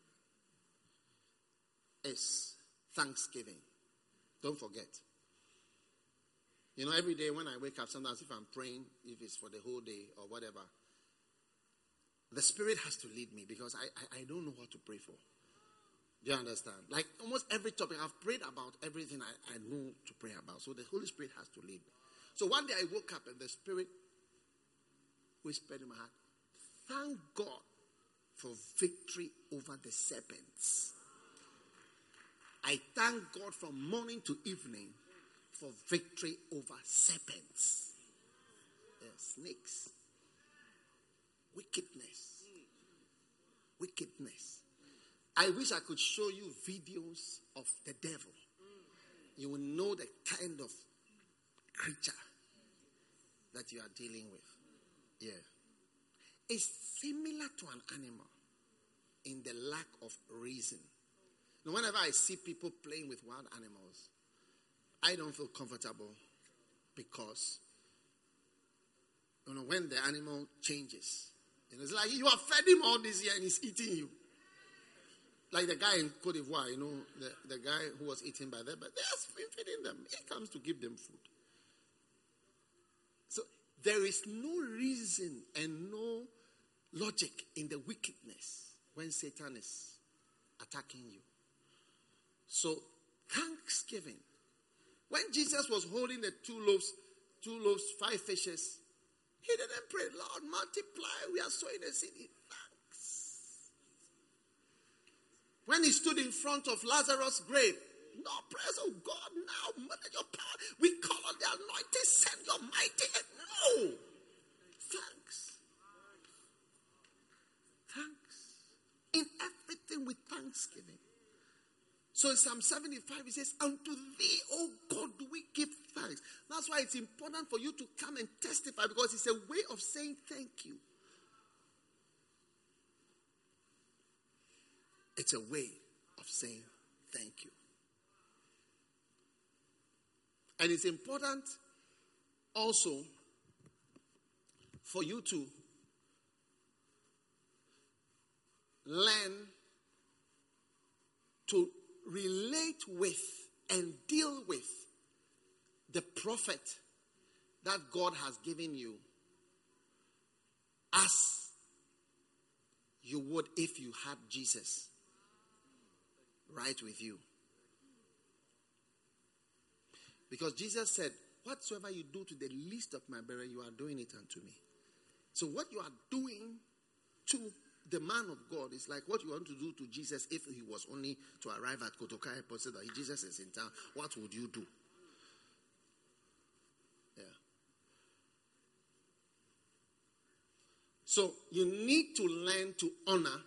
is thanksgiving. Don't forget. You know, every day when I wake up, sometimes if I'm praying, if it's for the whole day or whatever, the Spirit has to lead me because I, I, I don't know what to pray for. Do you understand? Like almost every topic, I've prayed about everything I, I know to pray about. So the Holy Spirit has to lead me. So one day I woke up and the Spirit whispered in my heart, thank God for victory over the serpents. I thank God from morning to evening for victory over serpents, yeah, snakes, wickedness, wickedness. I wish I could show you videos of the devil. You will know the kind of creature that you are dealing with. Yeah. It's similar to an animal in the lack of reason. Now, whenever I see people playing with wild animals, I don't feel comfortable because, you know, when the animal changes, you know, it's like you have fed him all this year and he's eating you. Like the guy in Cote d'Ivoire, you know, the, the guy who was eaten by them, but they have been feeding them. He comes to give them food. So there is no reason and no logic in the wickedness when Satan is attacking you. So thanksgiving. When Jesus was holding the two loaves, two loaves, five fishes, he didn't pray, Lord, multiply, we are sowing a seed. Thanks. When he stood in front of Lazarus' grave, no prayers, oh God, now, your power. We call on the anointing, send your mighty hand. No. Thanks. Thanks. In everything with thanksgiving. So in Psalm seventy-five, it says, unto thee, O God, do we give thanks. That's why it's important for you to come and testify because it's a way of saying thank you. It's a way of saying thank you. And it's important also for you to learn to relate with and deal with the prophet that God has given you as you would if you had Jesus right with you. Because Jesus said, whatsoever you do to the least of my brethren, you are doing it unto me. So what you are doing to the man of God is like what you want to do to Jesus if he was only to arrive at Kotoka Airport, say that Jesus is in town. What would you do? Yeah. So you need to learn to honor.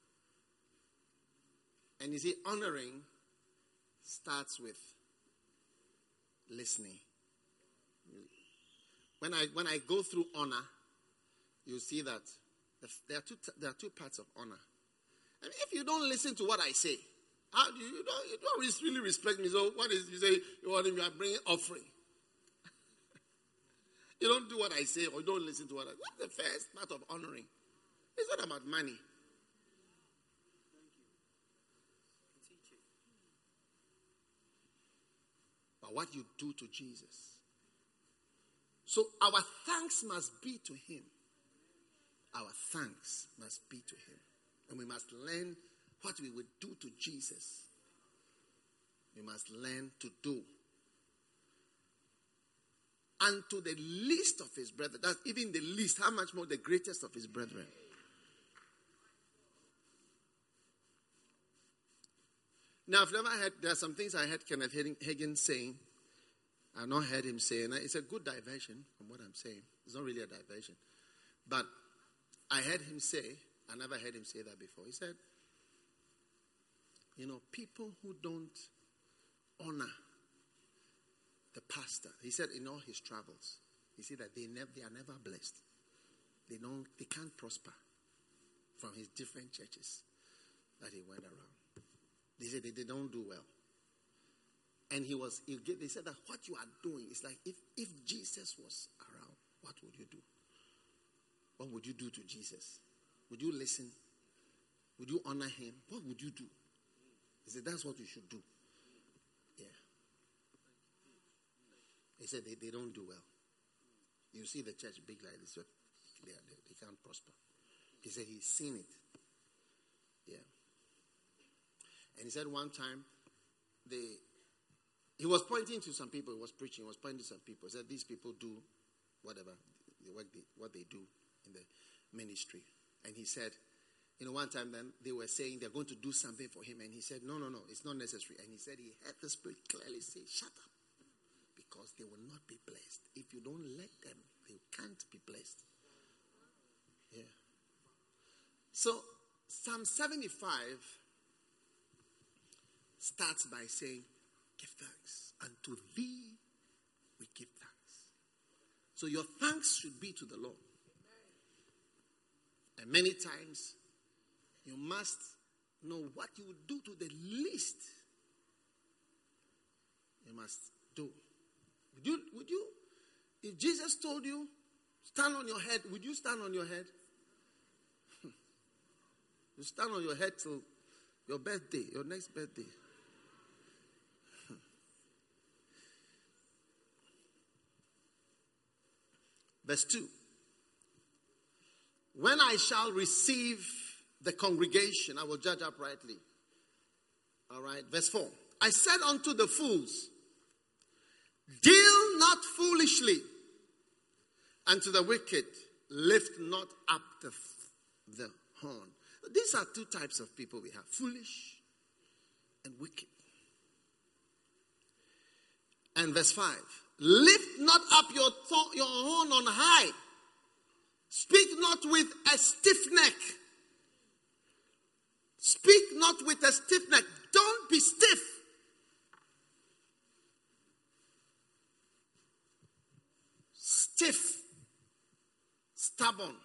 And you see, honoring starts with listening. When I when I go through honor, you see that there are two there are two parts of honor. And if you don't listen to what I say, how do you, you don't you don't really respect me? So what is you say you want me? You are bringing offering. You don't do what I say, or you don't listen to what I say. What's the first part of honoring? It's not about money. But what you do to Jesus. So our thanks must be to him. Our thanks must be to him. And we must learn what we would do to Jesus. We must learn to do. And to the least of his brethren, that's even the least, how much more the greatest of his brethren. Now, I've never heard, there are some things I heard Kenneth Hagin saying. I've not heard him say, and it's a good diversion from what I'm saying. It's not really a diversion. But I heard him say, I never heard him say that before. He said, you know, people who don't honor the pastor, he said in all his travels, he said that they, never, they are never blessed. They don't, they can't prosper from his different churches that he went around. They said that they don't do well. And he was, he, they said that what you are doing is like if, if Jesus was around, what would you do? What would you do to Jesus? Would you listen? Would you honor him? What would you do? He said, that's what you should do. Yeah. He said, they, they don't do well. You see the church big like this, they, they, they can't prosper. He said he's seen it. Yeah. And he said one time, they, he was pointing to some people, he was preaching, he was pointing to some people. He said, these people do whatever, what they, what they do in the ministry. And he said, you know, one time then they were saying they're going to do something for him. And he said, no, no, no, it's not necessary. And he said he heard the Spirit clearly say, shut up. Because they will not be blessed. If you don't let them, they can't be blessed. Yeah. So Psalm seventy-five starts by saying, give thanks. Unto thee we give thanks. So your thanks should be to the Lord. And many times, you must know what you would do to the least. You must do. Would you, would you, if Jesus told you, stand on your head, would you stand on your head? You stand on your head till your birthday, your next birthday. Verse two. When I shall receive the congregation, I will judge uprightly. All right. Verse four. I said unto the fools, deal not foolishly, and to the wicked, lift not up the, the horn. These are two types of people we have, foolish and wicked. And verse five, lift not up your, th- your horn on high. Speak not with a stiff neck. Speak not with a stiff neck. Don't be stiff. Stiff. Stubborn.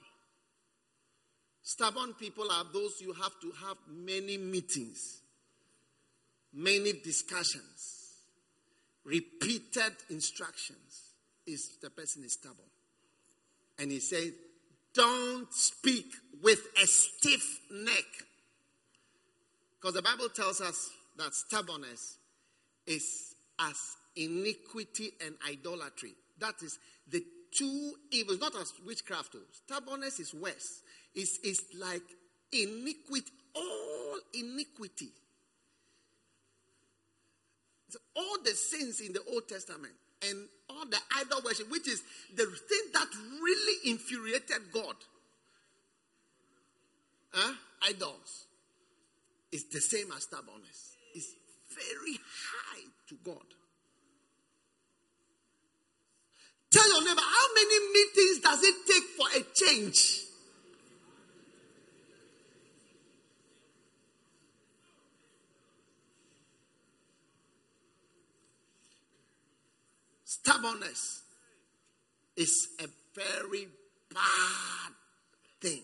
Stubborn people are those you have to have many meetings many discussions, repeated instructions, is the person is stubborn. And he said, don't speak with a stiff neck. Because the Bible tells us that stubbornness is as iniquity and idolatry. That is the two evils, not as witchcraft. Stubbornness is worse. It's, it's like iniquity, all iniquity. So all the sins in the Old Testament and all the idol worship, which is the thing that really infuriated God. Huh? Idols. It's the same as stubbornness. It's very high to God. Tell your neighbor, how many meetings does it take for a change? Stubbornness is a very bad thing.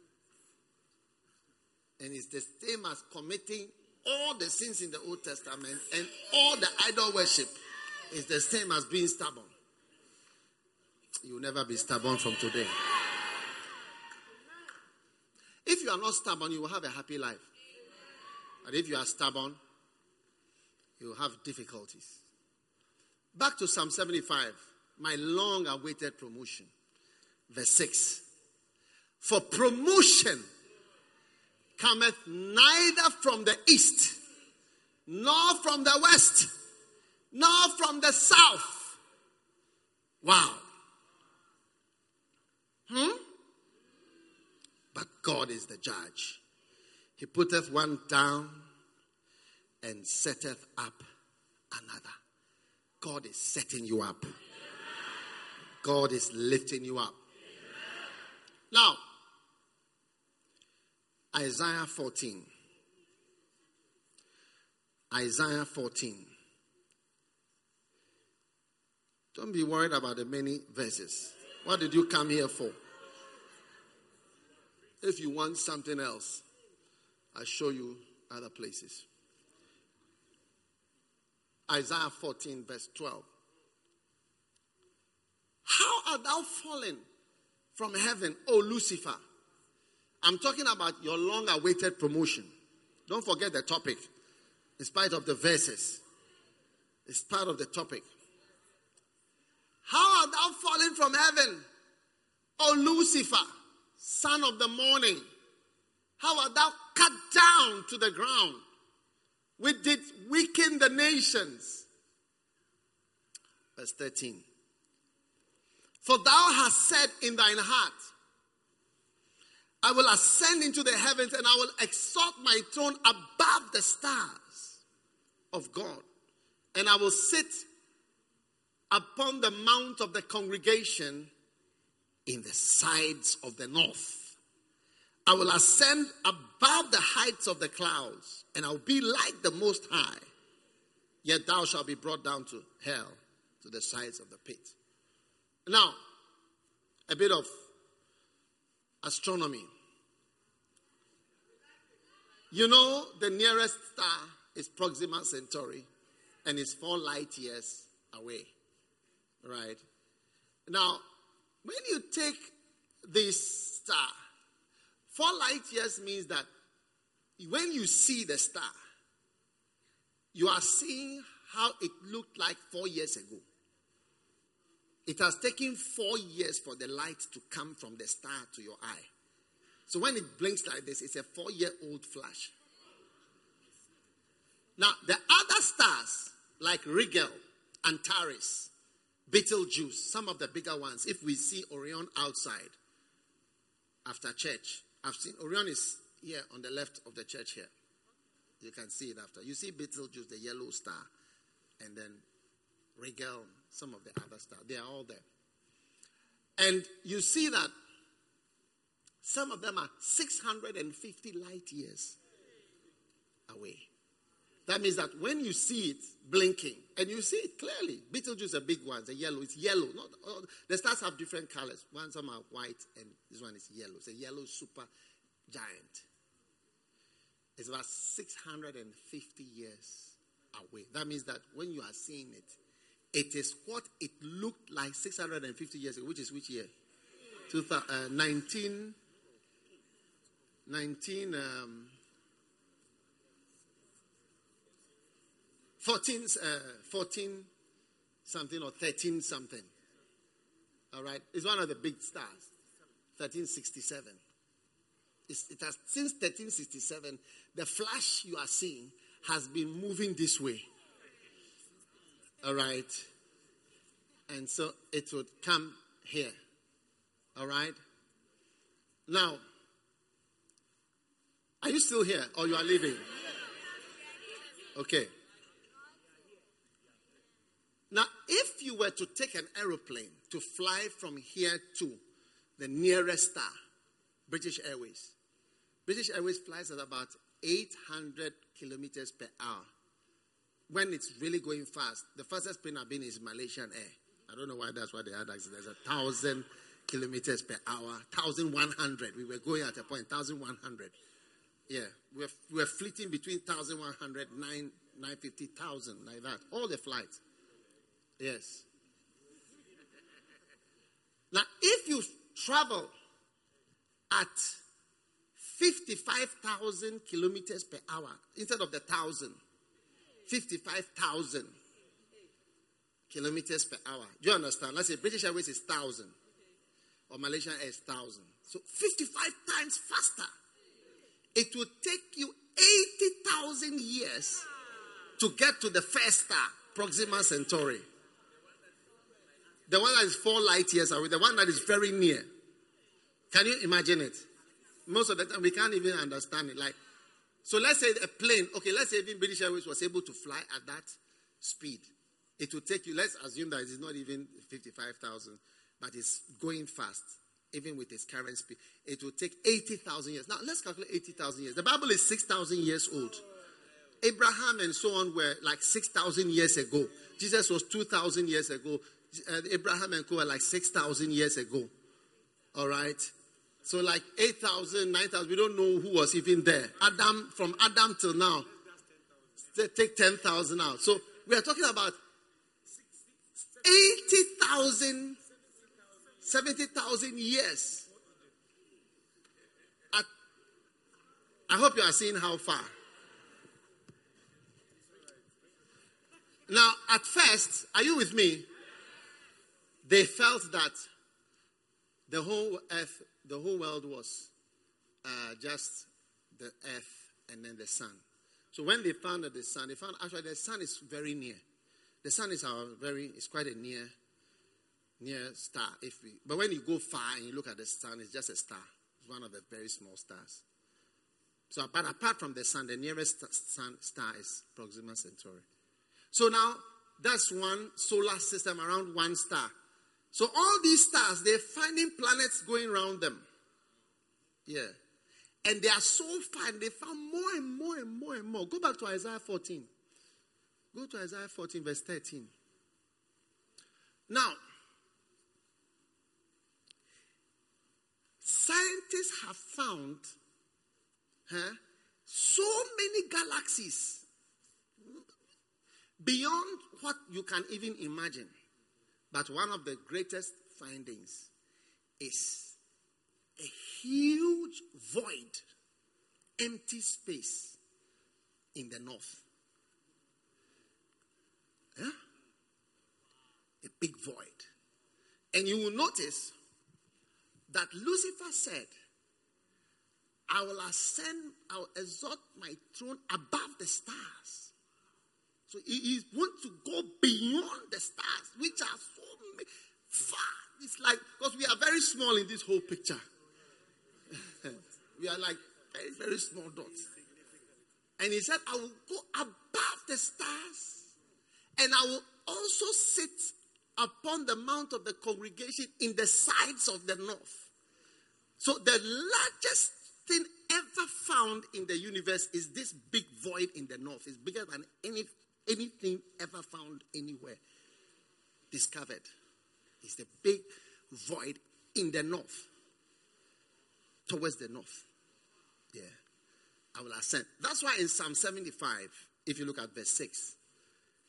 And it's the same as committing all the sins in the Old Testament and all the idol worship. It's the same as being stubborn. You will never be stubborn from today. If you are not stubborn, you will have a happy life. But if you are stubborn, you will have difficulties. Back to Psalm seventy-five, my long-awaited promotion. Verse six. For promotion cometh neither from the east, nor from the west, nor from the south. Wow. Hmm? But God is the judge. He putteth one down and setteth up another. God is setting you up. God is lifting you up. Now, Isaiah fourteen. Isaiah fourteen. Don't be worried about the many verses. What did you come here for? If you want something else, I'll show you other places. Isaiah fourteen, verse twelve. How art thou fallen from heaven, O Lucifer? I'm talking about your long-awaited promotion. Don't forget the topic. In spite of the verses, it's part of the topic. How art thou fallen from heaven, O Lucifer, son of the morning? How art thou cut down to the ground? We did weaken the nations. Verse thirteen. For thou hast said in thine heart, I will ascend into the heavens and I will exalt my throne above the stars of God. And I will sit upon the mount of the congregation in the sides of the north. I will ascend above the heights of the clouds, and I will be like the Most High. Yet thou shalt be brought down to hell, to the sides of the pit. Now, a bit of astronomy. You know, the nearest star is Proxima Centauri, and it's four light years away. Right? Now, when you take this star, four light years means that when you see the star, you are seeing how it looked like four years ago. It has taken four years for the light to come from the star to your eye. So when it blinks like this, it's a four-year-old flash. Now, the other stars, like Rigel, Antares, Betelgeuse, some of the bigger ones, if we see Orion outside after church, I've seen Orion is here on the left of the church here. You can see it after. You see Betelgeuse, the yellow star, and then Rigel, some of the other stars. They are all there. And you see that some of them are six hundred fifty light years away. That means that when you see it blinking, and you see it clearly, Betelgeuse is a big one, it's a yellow, it's yellow. Not all, the stars have different colors. One, some are white, and this one is yellow. It's a yellow super giant. It's about six hundred fifty years away. That means that when you are seeing it, it is what it looked like six hundred fifty years ago, which is which year? two thousand, uh, nineteen, nineteen, um, fourteen, uh, fourteen something or thirteen something. All right, it's one of the big stars. thirteen sixty-seven. It's, it has since thirteen sixty-seven. The flash you are seeing has been moving this way. All right, and so it would come here. All right. Now, are you still here or you are leaving? Okay. Now, if you were to take an aeroplane to fly from here to the nearest star, British Airways. British Airways flies at about eight hundred kilometers per hour. When it's really going fast, the fastest plane I've been is Malaysian Air. I don't know why that's what they had. There's a thousand kilometers per hour, one thousand one hundred. We were going at a point, one thousand one hundred. Yeah, we were, we were fleeting between one thousand one hundred, nine hundred fifty thousand, like that. All the flights. Yes. Now, if you travel at fifty-five thousand kilometers per hour, instead of the thousand, fifty-five thousand kilometers per hour. Do you understand? Let's say British Airways is one thousand. Or Malaysian Air is one thousand. So fifty-five times faster. It will take you eighty thousand years to get to the first star, Proxima Centauri. The one that is four light years away, the one that is very near. Can you imagine it? Most of the time we can't even understand it. Like, so let's say a plane, okay, let's say even British Airways was able to fly at that speed. It will take you, let's assume that it's not even fifty-five thousand, but it's going fast, even with its current speed. It will take eighty thousand years. Now, let's calculate eighty thousand years. The Bible is six thousand years old. Abraham and so on were like six thousand years ago. Jesus was two thousand years ago. Uh, Abraham and co were like six thousand years ago. All right? So like eight thousand, nine thousand, we don't know who was even there. Adam, from Adam till now, take ten thousand out. So we are talking about eighty thousand, seventy thousand years. At, I hope you are seeing how far. Now, at first, are you with me? They felt that the whole earth, the whole world was uh, just the earth and then the sun. So when they found that the sun, they found actually the sun is very near. The sun is our very, it's quite a near, near star. If we, but when you go far and you look at the sun, it's just a star. It's one of the very small stars. So, but apart from the sun, the nearest sun, star is Proxima Centauri. So now, that's one solar system around one star. So all these stars, they're finding planets going around them. Yeah. And they are so fine, they found more and more and more and more. Go back to Isaiah fourteen. Go to Isaiah fourteen, verse thirteen. Now, scientists have found huh, so many galaxies beyond what you can even imagine. But one of the greatest findings is a huge void, empty space in the north. Yeah? A big void. And you will notice that Lucifer said, I will ascend, I will exalt my throne above the stars. So he, he wants to go beyond the stars, which are so far. It's like, because we are very small in this whole picture. We are like very, very small dots. And he said, I will go above the stars, and I will also sit upon the mount of the congregation in the sides of the north. So the largest thing ever found in the universe is this big void in the north. It's bigger than any, anything ever found anywhere. Discovered. It's the big void in the north. Towards the north. Yeah. I will ascend. That's why in Psalm seventy-five, if you look at verse six,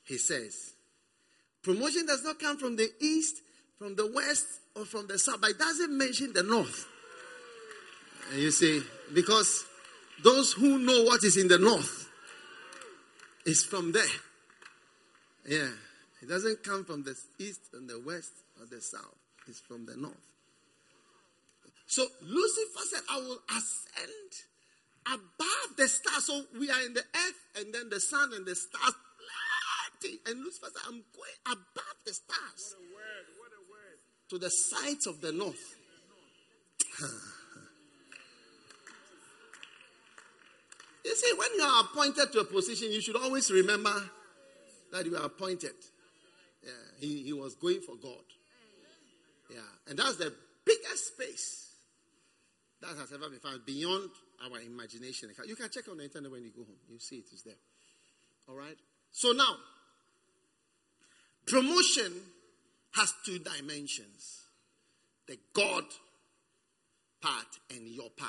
he says, promotion does not come from the east, from the west, or from the south, but it doesn't mention the north. And you see, because those who know what is in the north is from there. Yeah. It doesn't come from the east and the west or the south. It's from the north. So Lucifer said, I will ascend above the stars. So we are in the earth and then the sun and the stars. And Lucifer said, I'm going above the stars. What a word, what a word. To the sides of the north. You see, when you are appointed to a position, you should always remember that you are appointed. Yeah, he, he was going for God. Yeah, and that's the biggest space that has ever been found beyond our imagination. You can check on the internet when you go home. You see it is there. All right? So now, promotion has two dimensions. The God part and your part.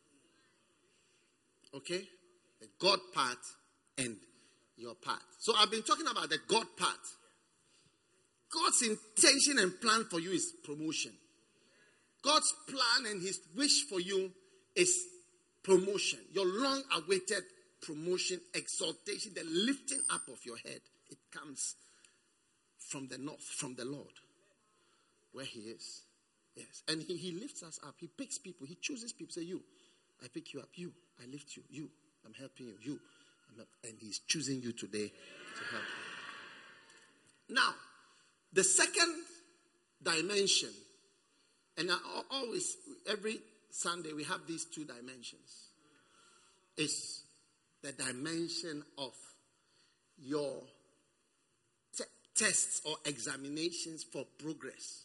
Okay? The God part and your part. So I've been talking about the God part. God's intention and plan for you is promotion. God's plan and his wish for you is promotion. Your long-awaited promotion, exaltation, the lifting up of your head. It comes from the north, from the Lord, where he is. Yes. And he, he lifts us up. He picks people. He chooses people. Say, you, I pick you up. You, I lift you. You, I'm helping you. You, I'm help. And he's choosing you today to help you. Now, the second dimension, and I always, every Sunday we have these two dimensions, is the dimension of your te- tests or examinations for progress.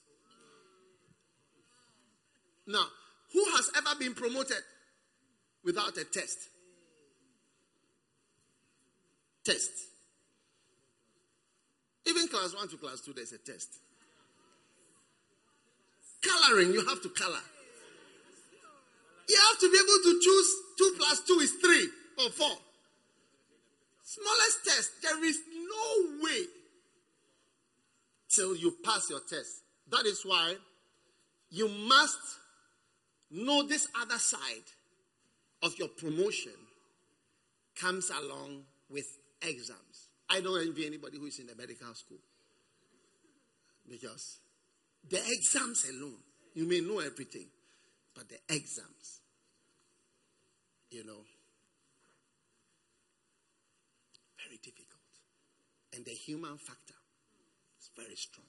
Now, who has ever been promoted without a test? Test. Even class one to class two, there's a test. Coloring, you have to color. You have to be able to choose two plus two is three or four. Smallest test, there is no way till you pass your test. That is why you must know this other side of your promotion comes along with exams. I don't envy anybody who is in the medical school. Because the exams alone, you may know everything, but the exams, you know, very difficult. And the human factor is very strong.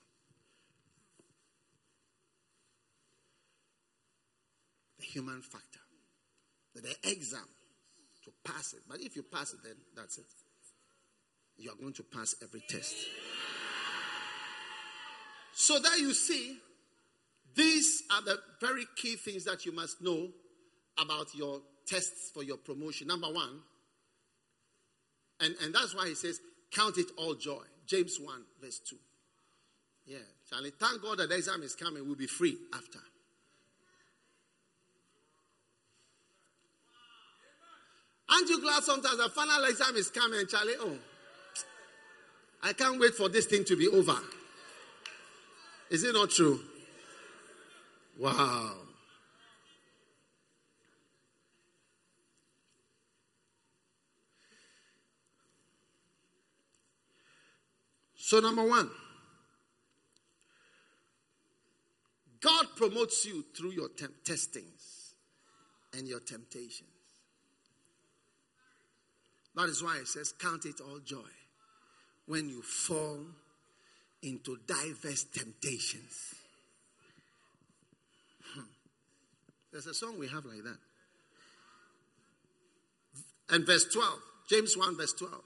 The human factor. The exam to pass it. But if you pass it, then that's it. You are going to pass every test. So that you see, these are the very key things that you must know about your tests for your promotion. Number one, and, and that's why he says, count it all joy. James one, verse two. Yeah, Charlie, thank God that the exam is coming. We'll be free after. Aren't you glad sometimes the final exam is coming and Charlie, oh, I can't wait for this thing to be over. Is it not true? Wow. So number one, God promotes you through your temp- testings and your temptations. That is why it says, count it all joy when you fall into diverse temptations. Hmm. There's a song we have like that. And verse twelve, James one verse twelve.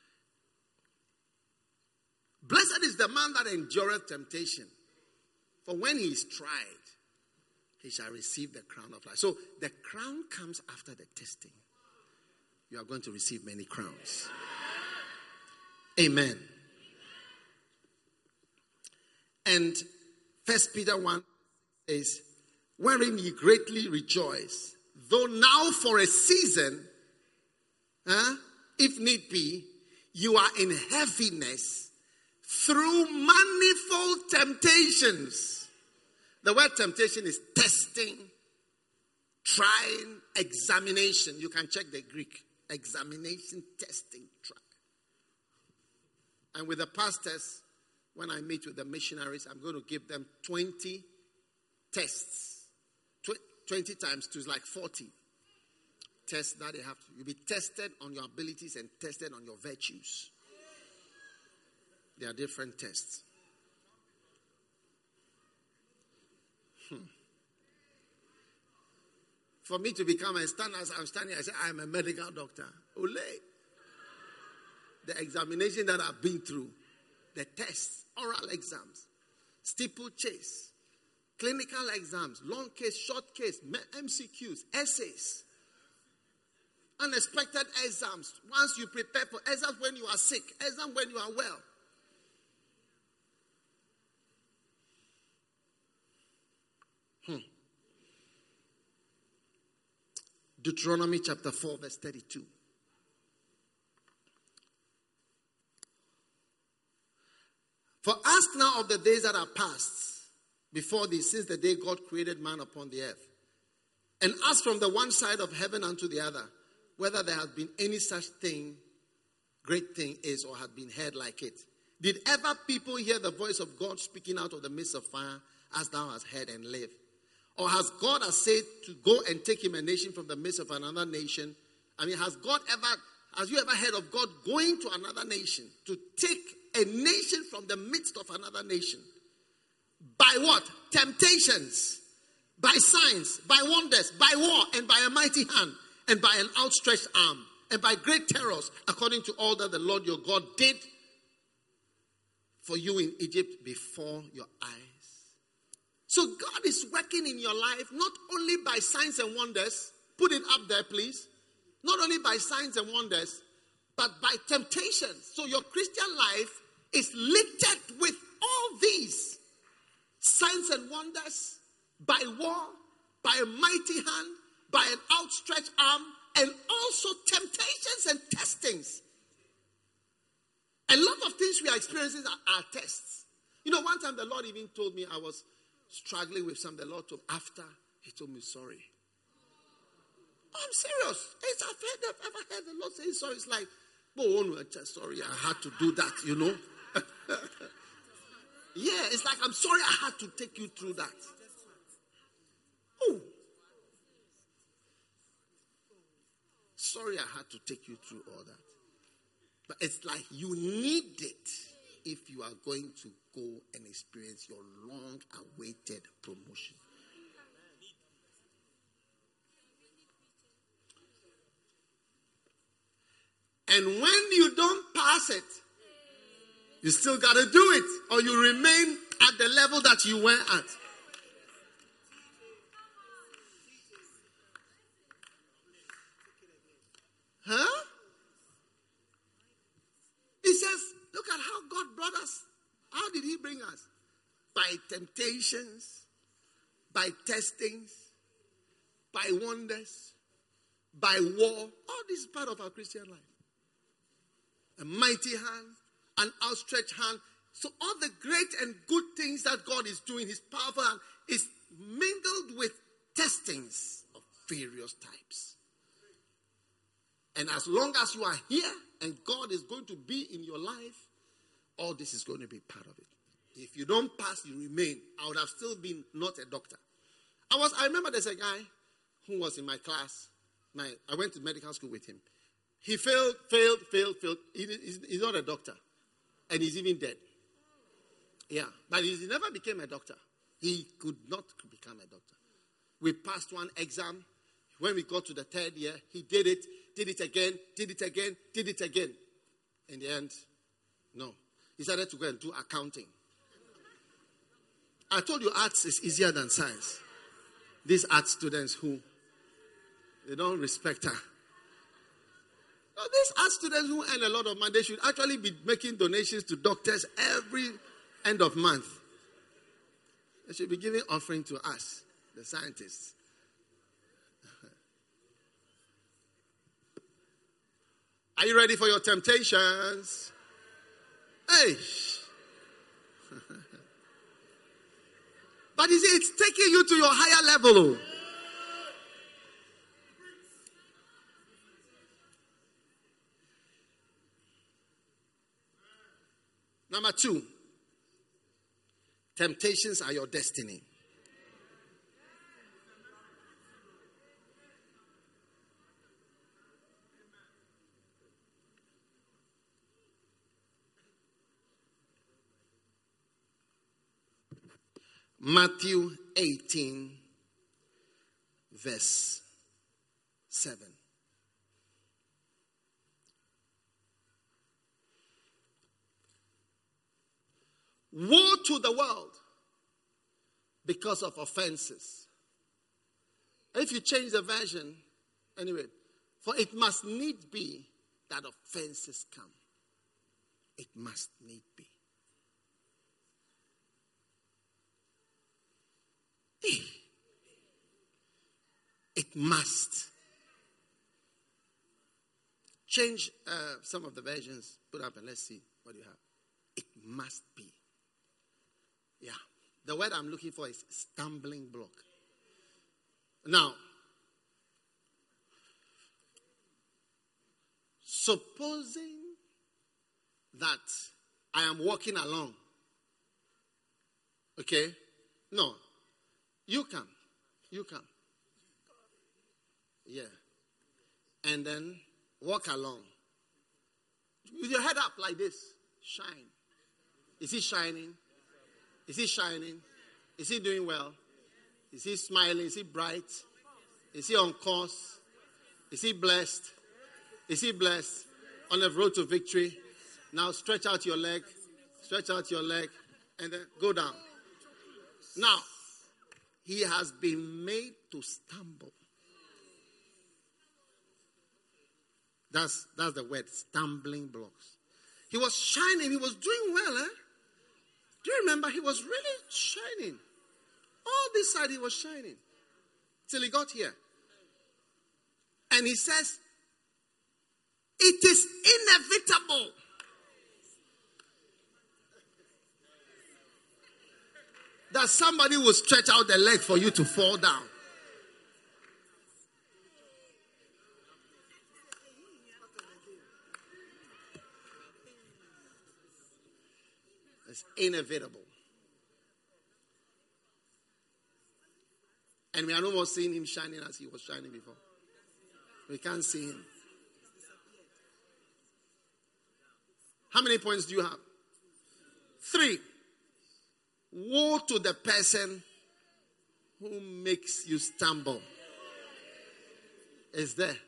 Blessed is the man that endureth temptation, for when he is tried, he shall receive the crown of life. So the crown comes after the testing. You are going to receive many crowns. Amen. And First Peter one says, wherein ye greatly rejoice, though now for a season, huh, if need be, you are in heaviness through manifold temptations. The word temptation is testing, trying, examination. You can check the Greek. Examination, testing, try. And with the pastors, when I meet with the missionaries, I'm going to give them twenty tests. twenty times two is like forty tests that they have to. You'll be tested on your abilities and tested on your virtues. There are different tests. Hmm. For me to become a stand as I'm standing, I say, I'm a medical doctor. Ole. The examination that I've been through, the tests, oral exams, steeplechase, clinical exams, long case, short case, M C Qs, essays, unexpected exams. Once you prepare for exams when you are sick, exams when you are well. Hmm. Deuteronomy chapter four, verse thirty-two. For ask now of the days that are past before thee, since the day God created man upon the earth. And ask from the one side of heaven unto the other, whether there has been any such thing, great thing is, or had been heard like it. Did ever people hear the voice of God speaking out of the midst of fire, as thou hast heard and live? Or has God has said to go and take him a nation from the midst of another nation? I mean, has God ever, has you ever heard of God going to another nation to take a nation from the midst of another nation? By what? Temptations, by signs, by wonders, by war, and by a mighty hand, and by an outstretched arm, and by great terrors, according to all that the Lord your God did for you in Egypt before your eyes. So God is working in your life not only by signs and wonders. Put it up there, please. Not only by signs and wonders, but by temptations. So your Christian life is littered with all these signs and wonders, by war, by a mighty hand, by an outstretched arm, and also temptations and testings. A lot of things we are experiencing are, are tests. You know, one time the Lord even told me I was struggling with some. The Lord told me, after he told me sorry. Oh, I'm serious. It's, I've, heard, I've ever heard the Lord say sorry. It's like, oh, no, sorry, I had to do that, you know. Yeah, it's like, I'm sorry I had to take you through that. Oh. Sorry I had to take you through all that. But it's like you need it if you are going to go and experience your long-awaited promotion. And when you don't pass it, you still got to do it, or you remain at the level that you were at. Huh? He says, look at how God brought us. How did he bring us? By temptations, by testings, by wonders, by war. All this is part of our Christian life. A mighty hand, an outstretched hand. So all the great and good things that God is doing, his powerful hand, is mingled with testings of various types. And as long as you are here and God is going to be in your life, all this is going to be part of it. If you don't pass, you remain. I would have still been not a doctor. I was. I remember there's a guy who was in my class. My, I went to medical school with him. He failed, failed, failed, failed. He, he's, he's not a doctor. And he's even dead. Yeah. But he never became a doctor. He could not become a doctor. We passed one exam. When we got to the third year, he did it, did it again, did it again, did it again. In the end, no. He started to go and do accounting. I told you arts is easier than science. These art students who, they don't respect her. Now, these art students who earn a lot of money, they should actually be making donations to doctors every end of month. They should be giving offering to us, the scientists. Are you ready for your temptations? Hey. But you see, it's taking you to your higher level. Number two, temptations are your destiny. Matthew eighteen, verse seven. Woe to the world because of offenses. If you change the version, anyway, for it must need be that offenses come. It must need be. It must. Change uh, some of the versions. Put up and let's see what you have. It must be. Yeah. The word I'm looking for is stumbling block. Now, supposing that I am walking along. Okay? No. You come. You come. Yeah. And then walk along. With your head up like this. Shine. Is he shining? Is he shining? Is he doing well? Is he smiling? Is he bright? Is he on course? Is he blessed? Is he blessed? On the road to victory. Now stretch out your leg. Stretch out your leg. And then go down. Now, he has been made to stumble. That's, that's the word, stumbling blocks. He was shining. He was doing well, eh? Do you remember? He was really shining. All this side he was shining. Till he got here. And he says, it is inevitable. That somebody will stretch out the leg for you to fall down. It's inevitable. And we are no more seeing him shining as he was shining before. We can't see him. How many points do you have? Three. Woe to the person who makes you stumble. Is there?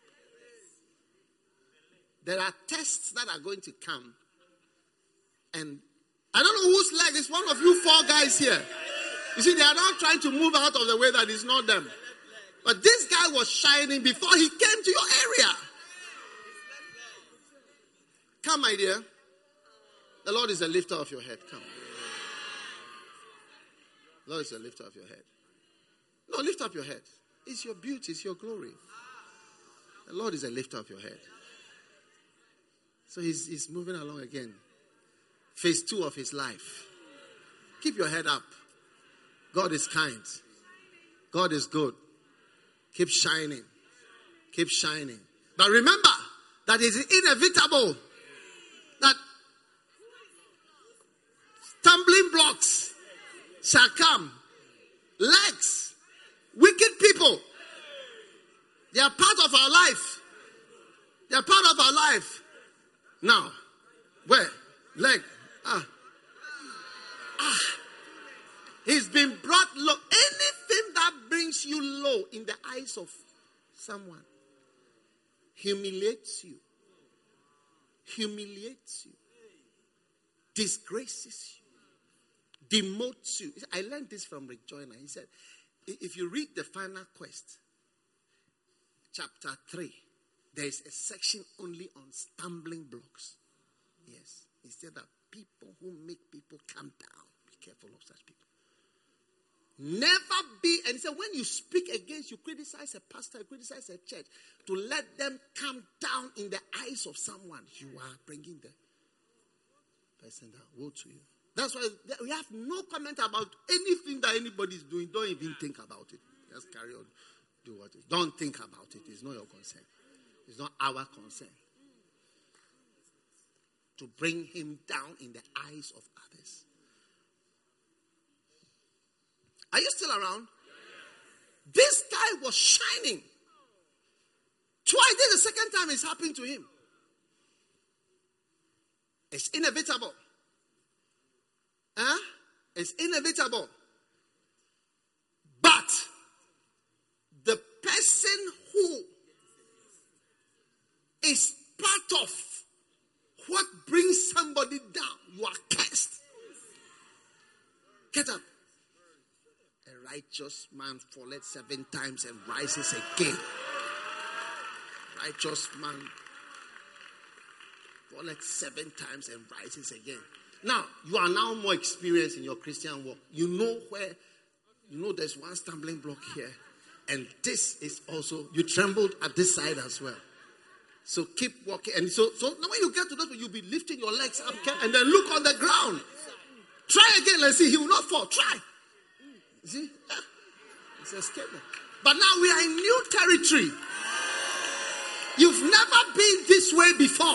There are tests that are going to come. And I don't know whose leg is one of you four guys here. You see, they are not trying to move out of the way that is not them. But this guy was shining before he came to your area. Come, my dear. The Lord is the lifter of your head. Come. The Lord is the lifter of your head. No, lift up your head. It's your beauty. It's your glory. The Lord is the lifter of your head. So he's, he's moving along again. Phase two of his life. Keep your head up. God is kind. God is good. Keep shining. Keep shining. But remember that it is inevitable that stumbling blocks shall come. Legs. Wicked people. They are part of our life. They are part of our life. Now, where? Leg. Ah. Ah. He's been brought low. Anything that brings you low in the eyes of someone humiliates you. Humiliates you. Disgraces you. Demotes you. I learned this from Rick Joyner. He said, if you read the Final Quest, chapter three, there is a section only on stumbling blocks. Yes. He said that people who make people come down, be careful of such people. Never be, and he said, when you speak against, you criticize a pastor, you criticize a church, to let them come down in the eyes of someone, you are bringing the person down. Woe to you. That's why we have no comment about anything that anybody is doing. Don't even think about it. Just carry on. Do what it is. Don't think about it. It's not your concern. It's not our concern. To bring him down in the eyes of others. Are you still around? This guy was shining. Twice. This is the second time it's happened to him. It's inevitable. Huh? It's inevitable. But the person who is part of what brings somebody down, you are cursed. Get up. A righteous man falleth seven times and rises again. Righteous man falleth seven times and rises again. Now, you are now more experienced in your Christian walk. You know where, you know there's one stumbling block here. And this is also, you trembled at this side as well. So keep walking. And so, so now when you get to those, you'll be lifting your legs up and then look on the ground. Try again, let's see. He will not fall. Try. You see? Yeah. It's a statement. But now we are in new territory. You've never been this way before.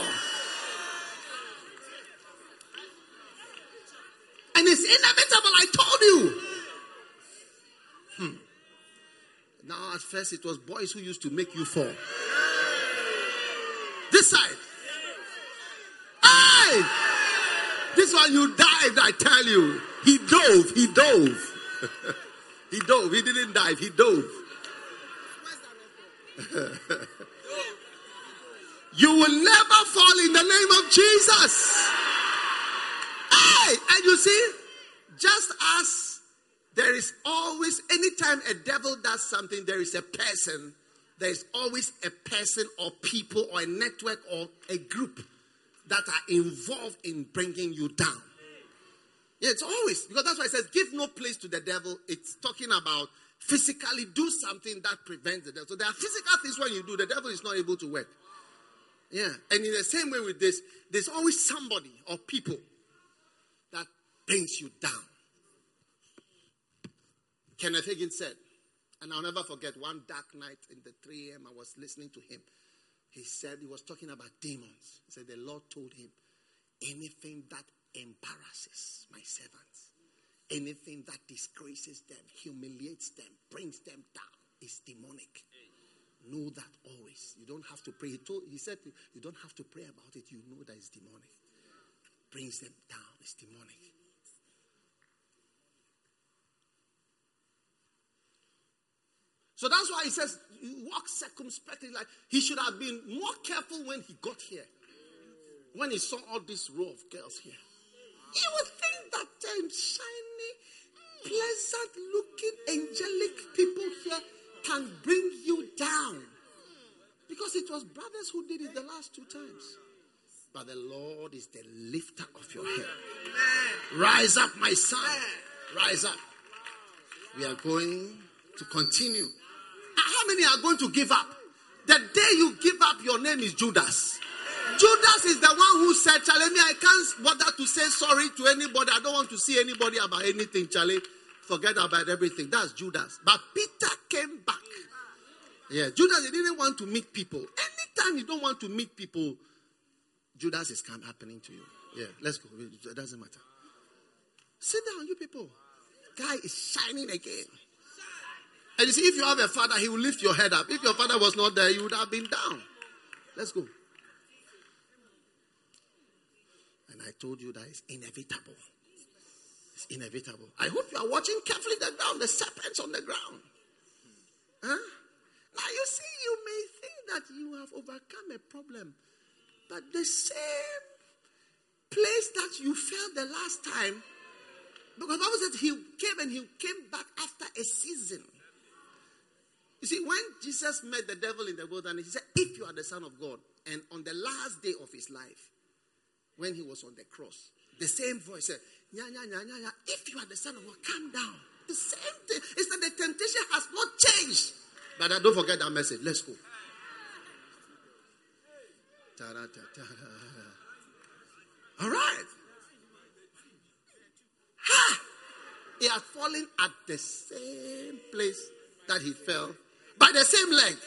And it's inevitable, I told you. Hmm. Now, at first, it was boys who used to make you fall. This side. Hey! This one, you dived, I tell you. He dove, he dove. He dove, he didn't dive, he dove. You will never fall in the name of Jesus. Hey, and you see, just as there is always, anytime a devil does something, there is a person, there is always a person or people or a network or a group that are involved in bringing you down. Yeah, it's always, because that's why it says, give no place to the devil. It's talking about physically do something that prevents the devil. So there are physical things when you do, the devil is not able to work. Yeah, and in the same way with this, there's always somebody or people that brings you down. Kenneth Hagin said, and I'll never forget, one dark night in the three a.m. I was listening to him. He said, he was talking about demons. He said, the Lord told him, anything that embarrasses my servants, anything that disgraces them, humiliates them, brings them down, is demonic. Know that always. You don't have to pray. He, told, he said, you don't have to pray about it. You know that it's demonic. Brings them down. It's demonic. So that's why he says, you walk circumspectly. Like he should have been more careful when he got here. When he saw all this row of girls here. You would think that um, shiny, pleasant-looking, angelic people here can bring you down. Because it was brothers who did it the last two times. But the Lord is the lifter of your head. Rise up, my son. Rise up. We are going to continue. How many are going to give up? The day you give up, your name is Judas. Judas is the one who said, Charlie, me, I can't bother to say sorry to anybody. I don't want to see anybody about anything, Charlie. Forget about everything. That's Judas. But Peter came back. Yeah, Judas, he didn't want to meet people. Anytime you don't want to meet people, Judas is come happening to you. Yeah, let's go. It doesn't matter. Sit down, you people. Guy is shining again. And you see, if you have a father, he will lift your head up. If your father was not there, you would have been down. Let's go. And I told you that it's inevitable. It's inevitable. I hope you are watching carefully the ground, the serpents on the ground. Huh? Now you see, you may think that you have overcome a problem, but the same place that you fell the last time, because the Bible said he came and he came back after a season. You see, when Jesus met the devil in the wilderness, he said, if you are the Son of God, and on the last day of his life, when he was on the cross, the same voice said, nya, nya, nya, nya, nya, if you are the Son of God, come down. The same thing. It's that the temptation has not changed. But uh, don't forget that message. Let's go. All right. Ha! He had fallen at the same place that he fell by the same length.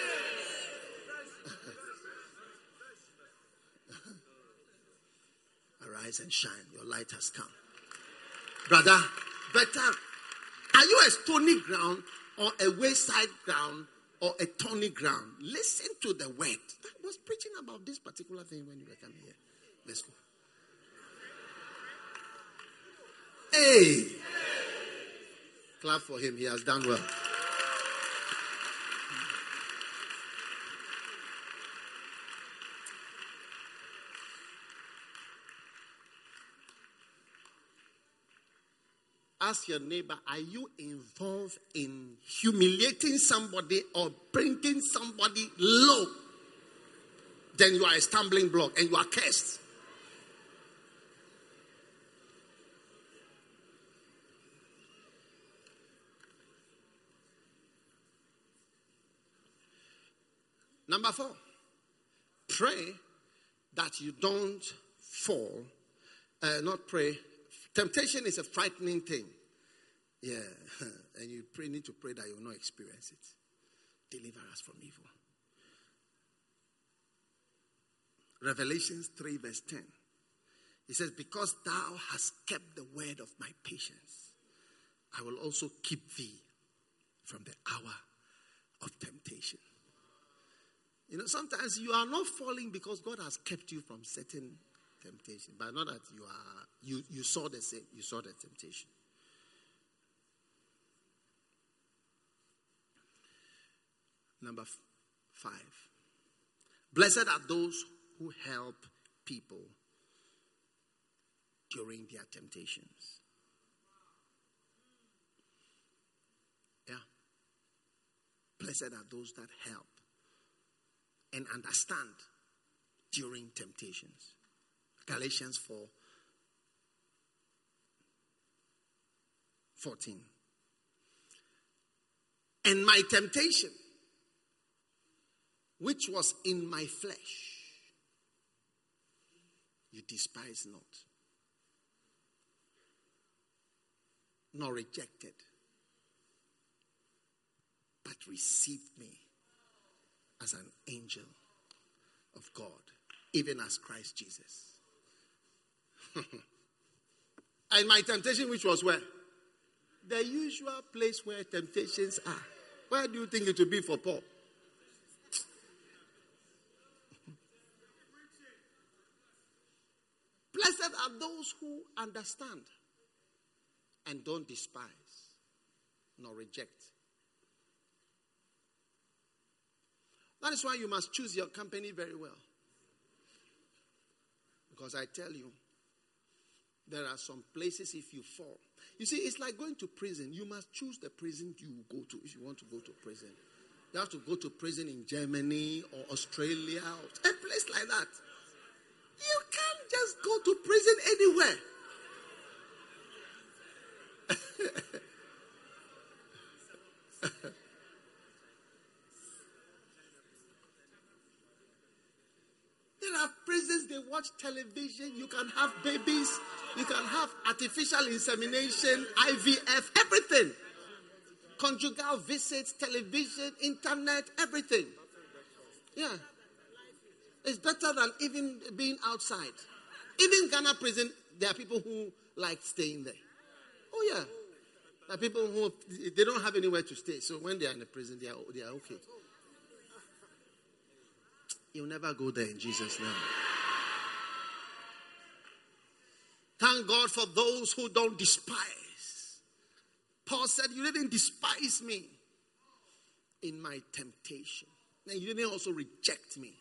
Arise and shine. Your light has come. Brother, better. Are you a stony ground or a wayside ground or a thorny ground? Listen to the word. I was preaching about this particular thing when you were coming here. Let's go. Hey! Clap for him. He has done well. Ask your neighbor, are you involved in humiliating somebody or bringing somebody low? Then you are a stumbling block and you are cursed. Number four, pray that you don't fall. Uh, not pray. Temptation is a frightening thing. Yeah. And you pray, need to pray that you will not experience it. Deliver us from evil. Revelations three verse ten. It says, because thou hast kept the word of my patience, I will also keep thee from the hour of temptation. You know, sometimes you are not falling because God has kept you from certain temptation, but not that you are you you saw the same you saw the temptation. Number f- five. Blessed are those who help people during their temptations. Yeah. Blessed are those that help and understand during temptations. Galatians four fourteen. And my temptation, which was in my flesh, you despise not, nor rejected, but received me as an angel of God, even as Christ Jesus. And my temptation, which was where? The usual place where temptations are. Where do you think it will be for Paul? Blessed are those who understand and don't despise nor reject. That is why you must choose your company very well. Because I tell you, there are some places if you fall. You see, it's like going to prison. You must choose the prison you go to if you want to go to prison. You have to go to prison in Germany or Australia or a place like that. You can't just go to prison anywhere. There are prisons, they watch television, you can have babies, you can have artificial insemination, I V F, everything. Conjugal visits, television, internet, everything. Yeah. It's better than even being outside. Even Ghana prison, there are people who like staying there. Oh yeah. There are people who, they don't have anywhere to stay. So when they are in the prison, they are, they are okay. You'll never go there in Jesus' name. Thank God for those who don't despise. Paul said, you didn't despise me in my temptation. And you didn't also reject me.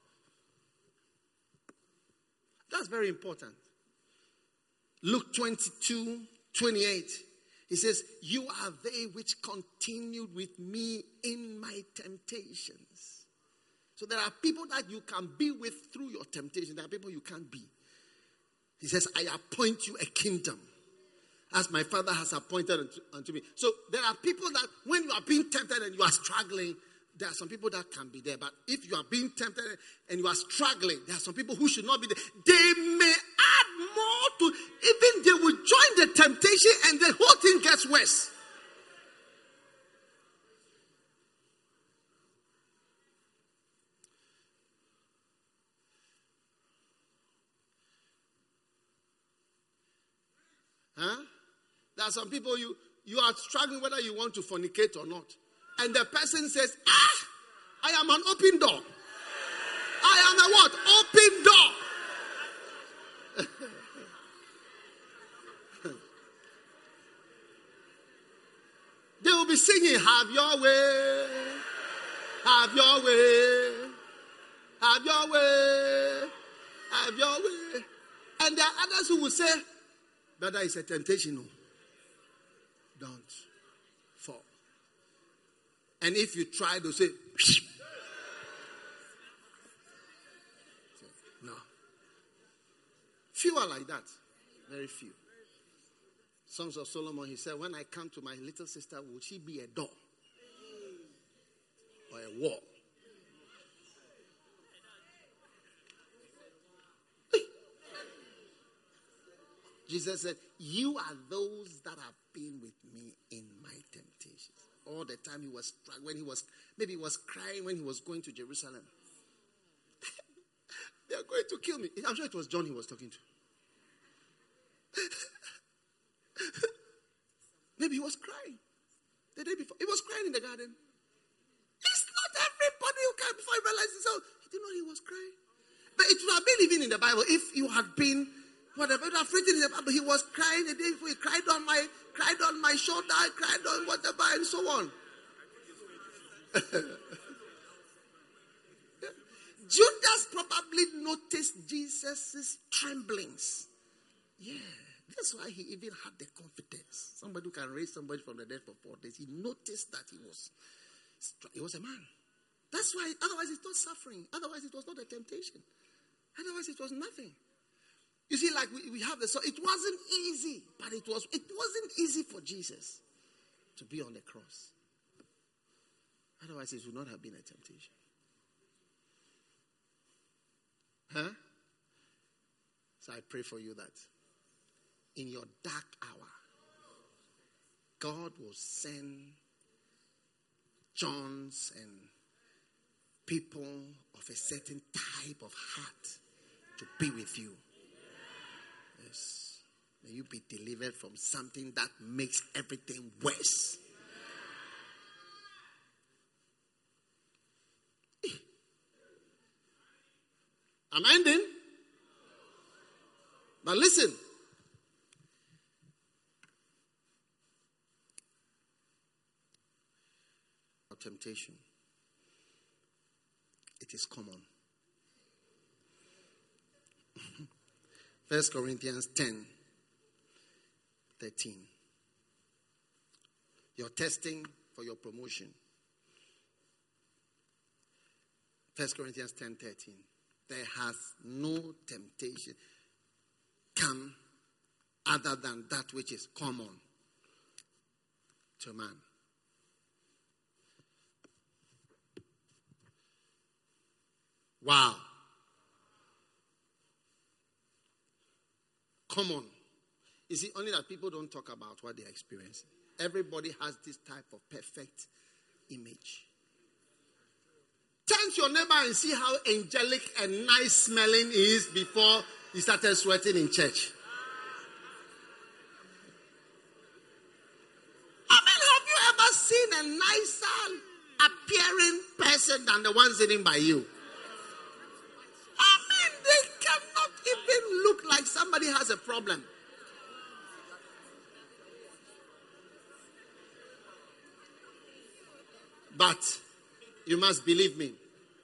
That's very important. Luke twenty-two, twenty-eight. He says, you are they which continued with me in my temptations. So there are people that you can be with through your temptation. There are people you can't be. He says, I appoint you a kingdom, as my Father has appointed unto, unto me. So there are people that when you are being tempted and you are struggling, there are some people that can be there. But if you are being tempted and you are struggling, there are some people who should not be there. They may add more to, even they will join the temptation and the whole thing gets worse. Huh? There are some people you, you are struggling whether you want to fornicate or not. And the person says, ah, I am an open door. I am a what? Open door. They will be singing, have your way. Have your way. Have your way. Have your way. And there are others who will say, brother, it's a temptation. No. Don't fall. And if you try to say, no. Few are like that. Very few. Songs of Solomon, he said, when I come to my little sister, will she be a door? Or a wall? Jesus said, you are those that have been with me in my temptations. All the time he was, when he was, maybe he was crying when he was going to Jerusalem. They are going to kill me. I'm sure it was John he was talking to. Maybe he was crying the day before. He was crying in the garden. It's not everybody who can, before he realized himself, he didn't know he was crying. But it would have been even in the Bible if you had been whatever I've written in the Bible, he was crying the day before. He cried on my, cried on my shoulder, I cried on whatever, and so on. Judas probably noticed Jesus' tremblings. Yeah, that's why he even had the confidence. Somebody who can raise somebody from the dead for four days. He noticed that he was, he was a man. That's why. Otherwise, it's not suffering. Otherwise, it was not a temptation. Otherwise, it was nothing. You see, like we, we have the, so it wasn't easy, but it was, it wasn't easy for Jesus to be on the cross. Otherwise, it would not have been a temptation. Huh? So I pray for you that in your dark hour, God will send Johns and people of a certain type of heart to be with you. Yes. May you be delivered from something that makes everything worse. I'm ending. But listen. Temptation. It is common. First Corinthians ten, thirteen. Your testing for your promotion. First Corinthians ten, thirteen. There has no temptation come other than that which is common to man. Wow. Common. You see, only that people don't talk about what they're experiencing. Everybody has this type of perfect image. Turn to your neighbor and see how angelic and nice smelling he is before he started sweating in church. I mean, have you ever seen a nicer appearing person than the one sitting by you? I mean, they cannot even look like somebody has a problem. But you must believe me.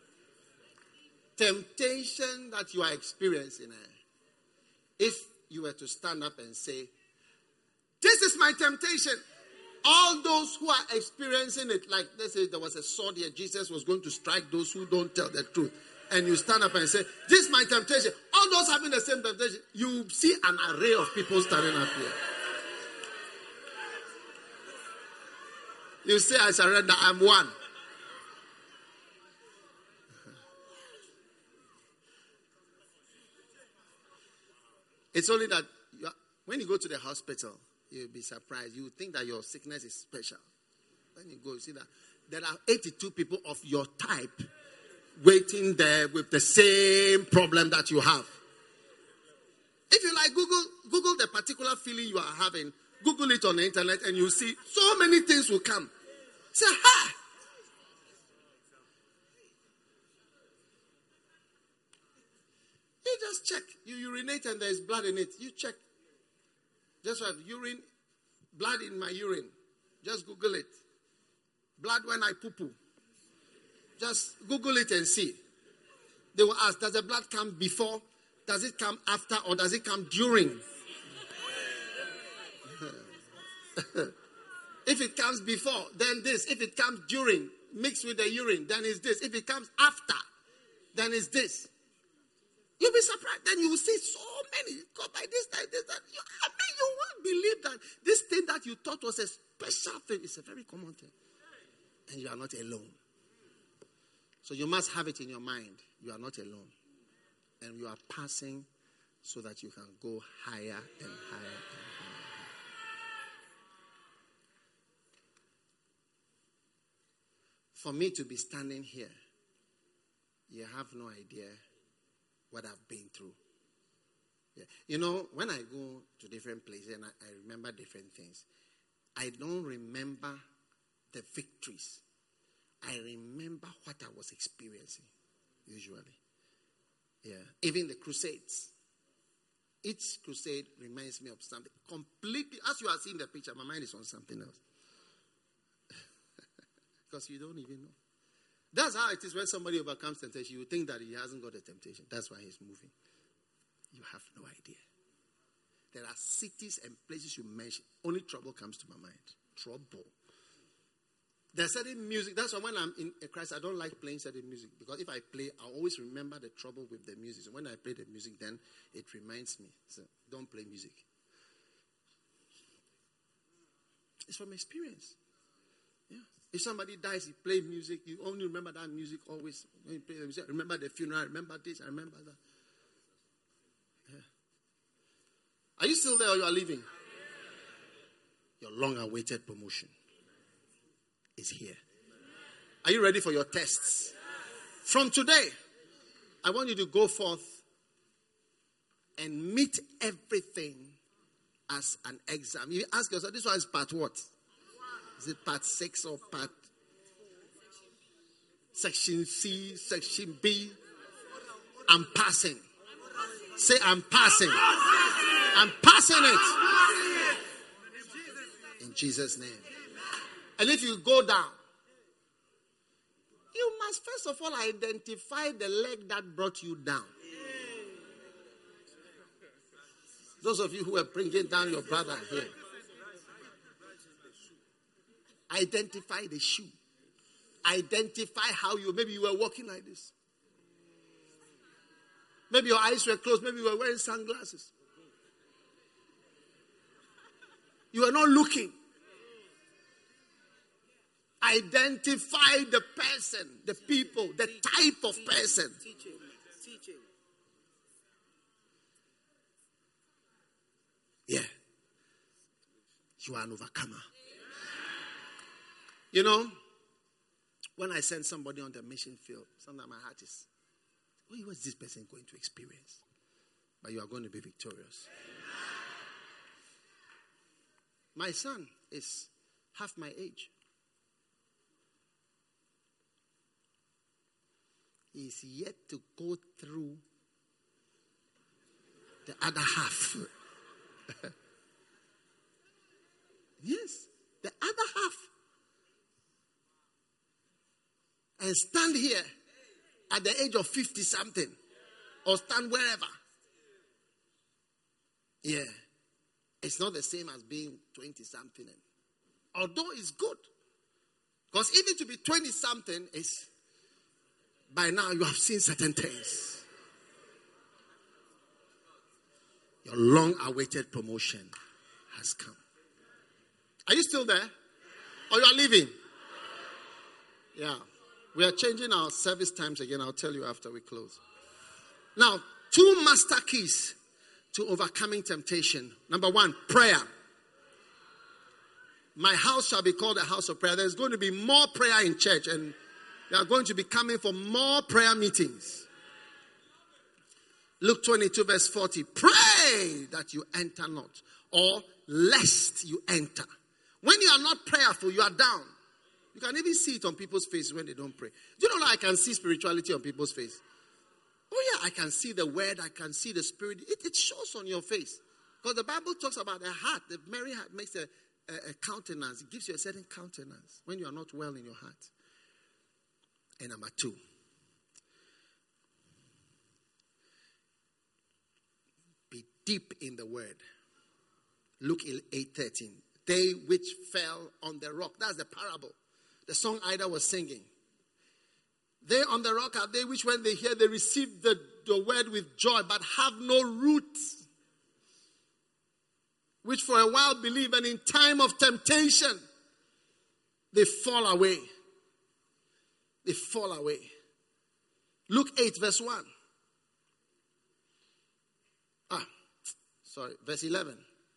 Temptation that you are experiencing, if you were to stand up and say, this is my temptation. All those who are experiencing it, like let's say there was a sword here, Jesus was going to strike those who don't tell the truth. And you stand up and say, this is my temptation. All those having the same temptation, you see an array of people standing up here. You say, I surrender, I'm one. It's only that you are, when you go to the hospital, you'll be surprised. You think that your sickness is special. When you go, you see that there are eighty-two people of your type waiting there with the same problem that you have. If you like, Google, Google the particular feeling you are having. Google it on the internet and you see so many things will come. Say, ha! You just check. You urinate and there is blood in it. You check. Just right. Urine, blood in my urine. Just Google it. Blood when I poo-poo. Just Google it and see. They will ask, does the blood come before? Does it come after? Or does it come during? If it comes before, then this. If it comes during, mixed with the urine, then it's this. If it comes after, then it's this. You'll be surprised. Then you will see so many. Go by this, that, this, that. You, I mean, you won't believe that this thing that you thought was a special thing is a very common thing. And you are not alone. So you must have it in your mind. You are not alone. And you are passing so that you can go higher and higher and higher. For me to be standing here, you have no idea what I've been through. Yeah. You know, when I go to different places and I, I remember different things, I don't remember the victories. I remember what I was experiencing, usually. Yeah. Even the crusades. Each crusade reminds me of something completely. As you are seeing the picture, my mind is on something else. Because you don't even know. That's how it is when somebody overcomes temptation. You think that he hasn't got a temptation. That's why he's moving. You have no idea. There are cities and places you mention. Only trouble comes to my mind. Trouble. There's certain music. That's why when I'm in Christ, I don't like playing certain music. Because if I play, I always remember the trouble with the music. So when I play the music, then it reminds me. So don't play music. It's from experience. Yeah. If somebody dies, you play music, you only remember that music always. When you play the music, remember the funeral, remember this, I remember that. Yeah. Are you still there or you are leaving? Your long-awaited promotion is here. Are you ready for your tests? From today, I want you to go forth and meet everything as an exam. You ask yourself, this one is part what? Is it part six or part section C, section B? I'm passing. Say, I'm passing. I'm passing it. In Jesus' name. And if you go down, you must first of all identify the leg that brought you down. Those of you who are bringing down your brother here. Identify the shoe. Identify how you, maybe you were walking like this. Maybe your eyes were closed. Maybe you were wearing sunglasses. You were not looking. Identify the person, the people, the type of person. Teaching. Teaching. Yeah. You are an overcomer. You know, when I send somebody on the mission field, sometimes my heart is, what is this person going to experience? But you are going to be victorious. My son is half my age. He is yet to go through the other half. Yes, the other half. And stand here at the age of fifty something. Or stand wherever. Yeah. It's not the same as being twenty something. Although it's good. Because even to be twenty something is, by now you have seen certain things. Your long awaited promotion has come. Are you still there? Or you are leaving? Yeah. We are changing our service times again. I'll tell you after we close. Now, two master keys to overcoming temptation. Number one, prayer. My house shall be called a house of prayer. There's going to be more prayer in church, and they are going to be coming for more prayer meetings. Luke twenty-two verse forty. Pray that you enter not, or lest you enter. When you are not prayerful, you are down. You can even see it on people's faces when they don't pray. Do you know that I can see spirituality on people's face? Oh yeah, I can see the word, I can see the spirit. It, it shows on your face. Because the Bible talks about the heart. The merry heart makes a, a, a countenance. It gives you a certain countenance when you are not well in your heart. And number two, be deep in the word. Luke eight thirteen. They which fell on the rock. That's the parable. The song Ida was singing. They on the rock are they which when they hear, they receive the, the word with joy, but have no root. Which for a while believe, and in time of temptation, they fall away. They fall away. Luke eight verse one. Ah, sorry, verse eleven.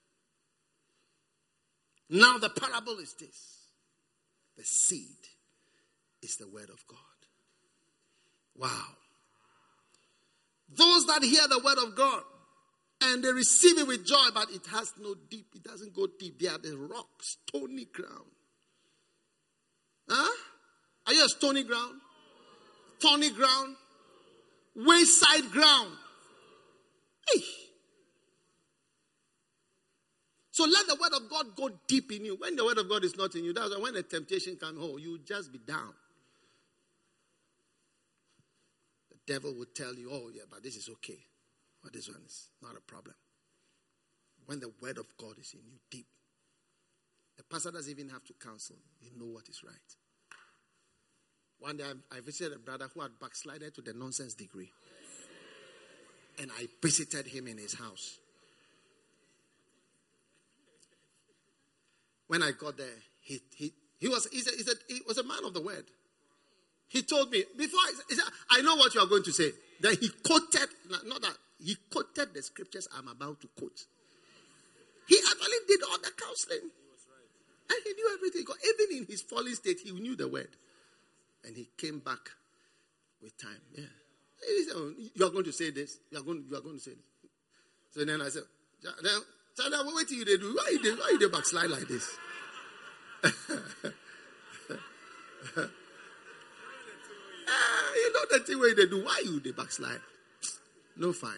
Now the parable is this. The seed is the word of God. Wow. Those that hear the word of God and they receive it with joy, but it has no deep, it doesn't go deep. They are the rocks, stony ground. Huh? Are you a stony ground? Thorny ground? Wayside ground? Hey. So let the word of God go deep in you. When the word of God is not in you, that's when the temptation comes, oh, you just be down. The devil would tell you, oh yeah, but this is okay. But this one is not a problem. When the word of God is in you deep, the pastor doesn't even have to counsel. You know what is right. One day I, I visited a brother who had backslided to the nonsense degree. And I visited him in his house. When I got there, he he he was he said, he said he was a man of the word. He told me before I, he said, I know what you are going to say. Then he quoted, not that he quoted the scriptures I'm about to quote. He actually did all the counseling, and he knew everything. Even in his fallen state, he knew the word, and he came back with time. Yeah, he said, oh, you are going to say this. You are going. You are going to say this. So then I said, then. So now, what do you do? Why you why you backslide like this? uh, you know the thing where they do. Why you they backslide? No fine.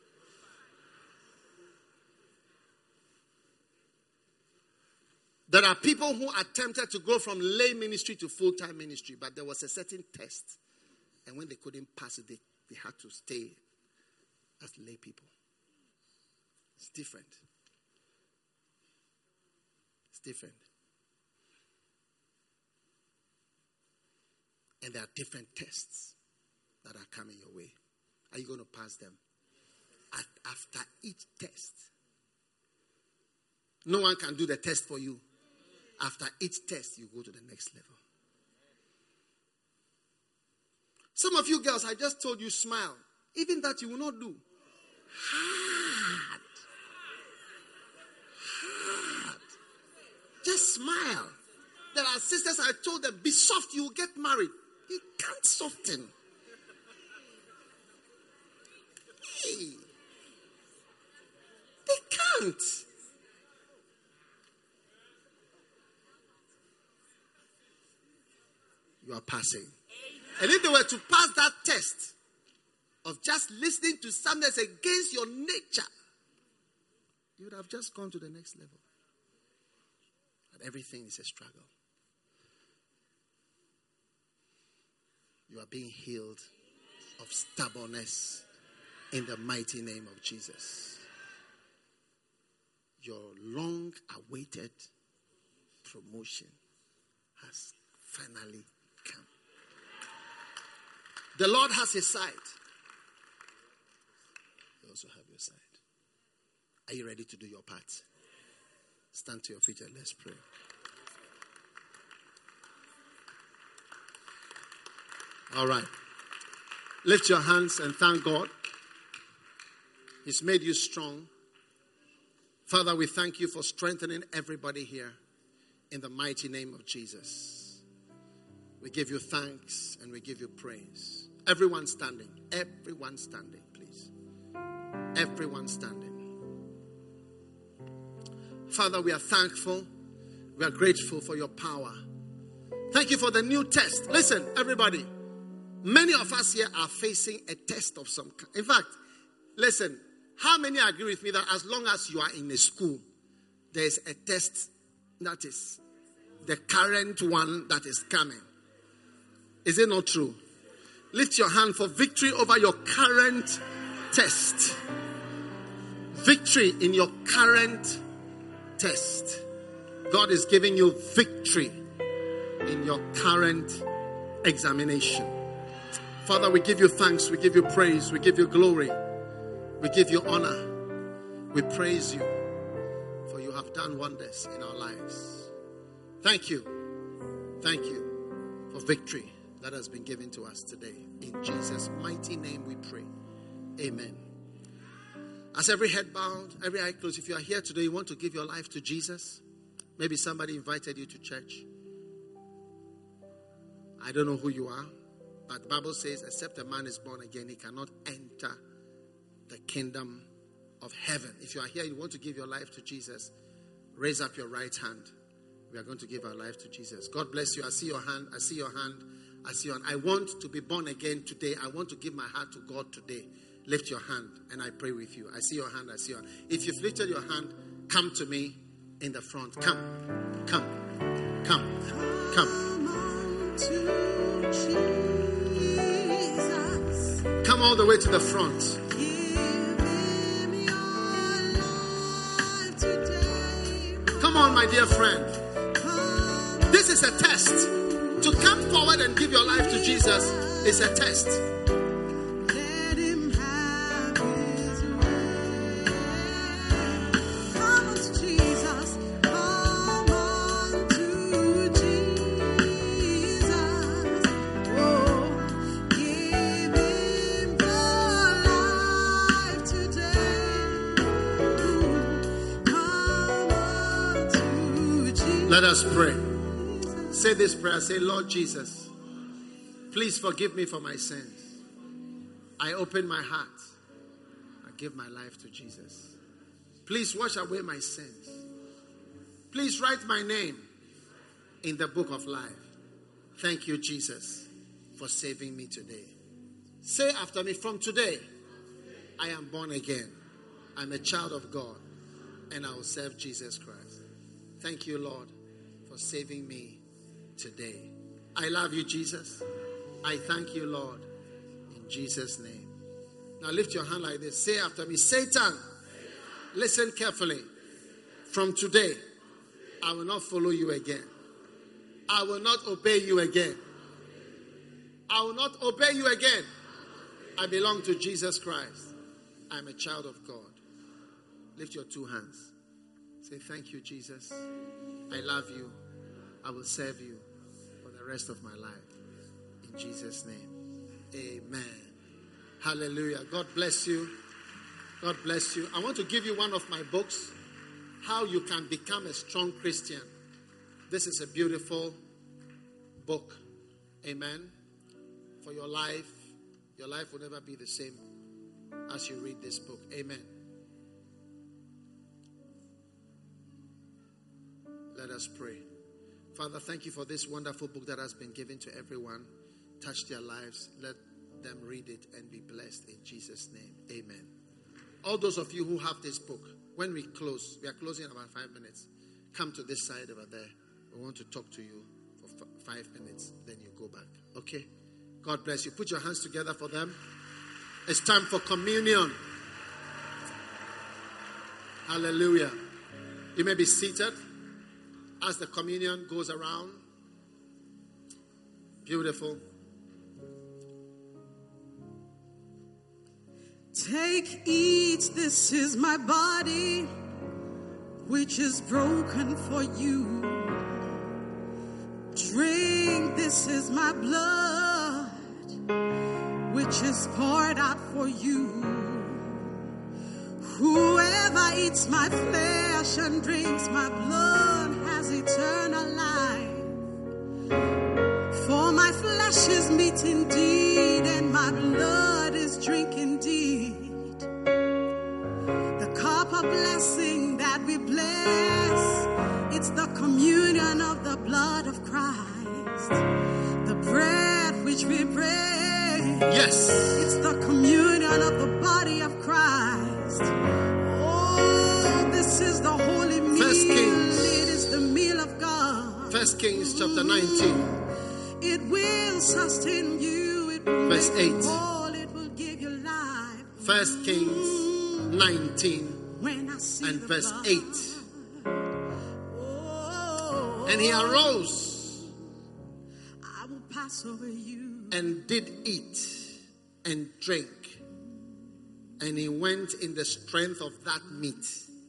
There are people who attempted to go from lay ministry to full-time ministry, but there was a certain test, and when they couldn't pass it, they, they had to stay as lay people. It's different. Different. And there are different tests that are coming your way. Are you going to pass them? At, after each test, no one can do the test for you. After each test, you go to the next level. Some of you girls, I just told you smile. Even that you will not do. Hard. Hard. Just smile. There are sisters I told them, be soft, you will get married. You can't soften. Hey. They can't. You are passing. And if they were to pass that test of just listening to something that's against your nature, you would have just gone to the next level. But everything is a struggle. You are being healed of stubbornness in the mighty name of Jesus. Your long-awaited promotion has finally come. The Lord has his side. You also have your side. Are you ready to do your part? Stand to your feet and let's pray. All right. Lift your hands and thank God. He's made you strong. Father, we thank you for strengthening everybody here in the mighty name of Jesus. We give you thanks and we give you praise. Everyone standing. Everyone standing, please. Everyone standing. Father, we are thankful. We are grateful for your power. Thank you for the new test. Listen, everybody. Many of us here are facing a test of some kind. In fact, listen, how many agree with me that as long as you are in a school, there is a test that is the current one that is coming? Is it not true? Lift your hand for victory over your current test. Victory in your current test. God is giving you victory in your current examination. Father, we give you thanks, we give you praise, we give you glory, we give you honor. We praise you for you have done wonders in our lives. Thank you. Thank you for victory that has been given to us today. In Jesus' mighty name we pray. Amen. As every head bowed, every eye closed, if you are here today, you want to give your life to Jesus. Maybe somebody invited you to church. I don't know who you are, but the Bible says, except a man is born again, he cannot enter the kingdom of heaven. If you are here, you want to give your life to Jesus, raise up your right hand. We are going to give our life to Jesus. God bless you. I see your hand. I see your hand. I see your hand. I want to be born again today. I want to give my heart to God today. Lift your hand and I pray with you. I see your hand. I see your hand. If you've lifted your hand, come to me in the front. Come. Come. Come. Come. Come all the way to the front. Come on, my dear friend. This is a test. To come forward and give your life to Jesus is a test. Let him have his way. Come on to Jesus. Come on to Jesus. Oh, give him your life today. Come on to Jesus. Let us pray. Say this prayer. Say, Lord Jesus, please forgive me for my sins. I open my heart. I give my life to Jesus. Please wash away my sins. Please write my name in the book of life. Thank you, Jesus, for saving me today. Say after me, from today, I am born again. I'm a child of God, and I will serve Jesus Christ. Thank you, Lord, for saving me today. I love you, Jesus. I thank you, Lord, in Jesus' name. Now lift your hand like this. Say after me, Satan, listen carefully. From today, I will not follow you again. I will not obey you again. I will not obey you again. I belong to Jesus Christ. I'm a child of God. Lift your two hands. Say, thank you, Jesus. I love you. I will serve you for the rest of my life. In Jesus' name. Amen. Hallelujah. God bless you. God bless you. I want to give you one of my books, How You Can Become a Strong Christian. This is a beautiful book. Amen. For your life. Your life will never be the same as you read this book. Amen. Let us pray. Father, thank you for this wonderful book that has been given to everyone. Touch their lives. Let them read it and be blessed in Jesus' name. Amen. All those of you who have this book, when we close, we are closing in about five minutes. Come to this side over there. We want to talk to you for f- five minutes. Then you go back. Okay? God bless you. Put your hands together for them. It's time for communion. Hallelujah. You may be seated as the communion goes around. Beautiful. Take, eat, this is my body, which is broken for you. Drink, this is my blood, which is poured out for you. Whoever eats my flesh and drinks my blood has eternal life. For my flesh is meat indeed, and my blood is drink indeed. The cup of blessing that we bless, it's the communion of the blood of Christ. The bread which we break, yes, it's the communion of the body of Christ. Oh, this is the holy meal. First Kings. It is the meal of God. First Kings chapter nineteen. It will sustain you. It will Verse make you eight. whole. It will give you life. First Kings nineteen When I see and the verse blood. eight. Oh, And he arose I will pass over you. and did eat and drink. And he went in the strength of that meat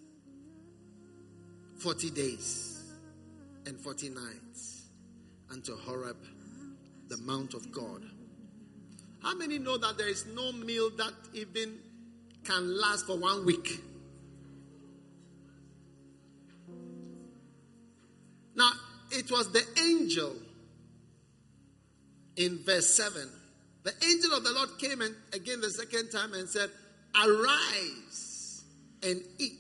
forty days and forty nights unto Horeb, the mount of God. How many know that there is no meal that even can last for one week? Now, it was the angel in verse seven. The angel of the Lord came and again the second time and said, arise and eat,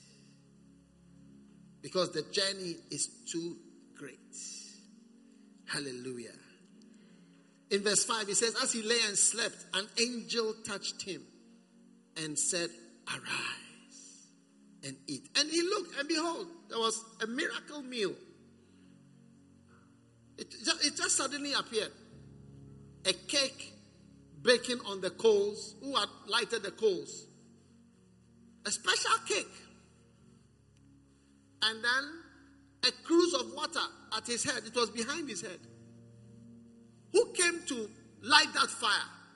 because the journey is too great. Hallelujah. In verse five, he says, as he lay and slept, an angel touched him and said, arise and eat. And he looked, and behold, there was a miracle meal. It just, it just suddenly appeared. A cake baking on the coals. Who had lighted the coals? A special cake. And then a cruse of water at his head. It was behind his head. Who came to light that fire?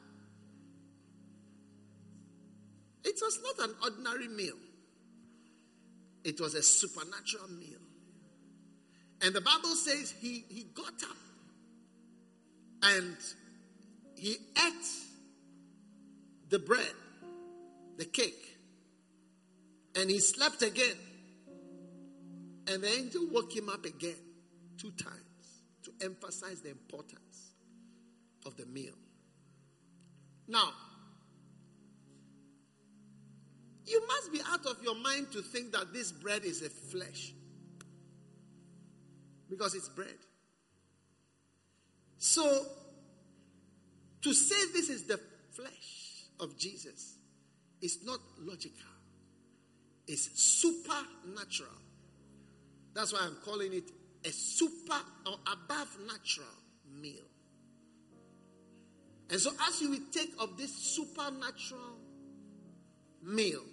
It was not an ordinary meal. It was a supernatural meal. And the Bible says he, he got up and he ate the bread, the cake, and he slept again. And the angel woke him up again two times to emphasize the importance of the meal. Now, you must be out of your mind to think that this bread is a flesh, because it's bread. So, to say this is the flesh of Jesus is not logical. It's supernatural. That's why I'm calling it a super or above natural meal. And so as you will take of this supernatural meal,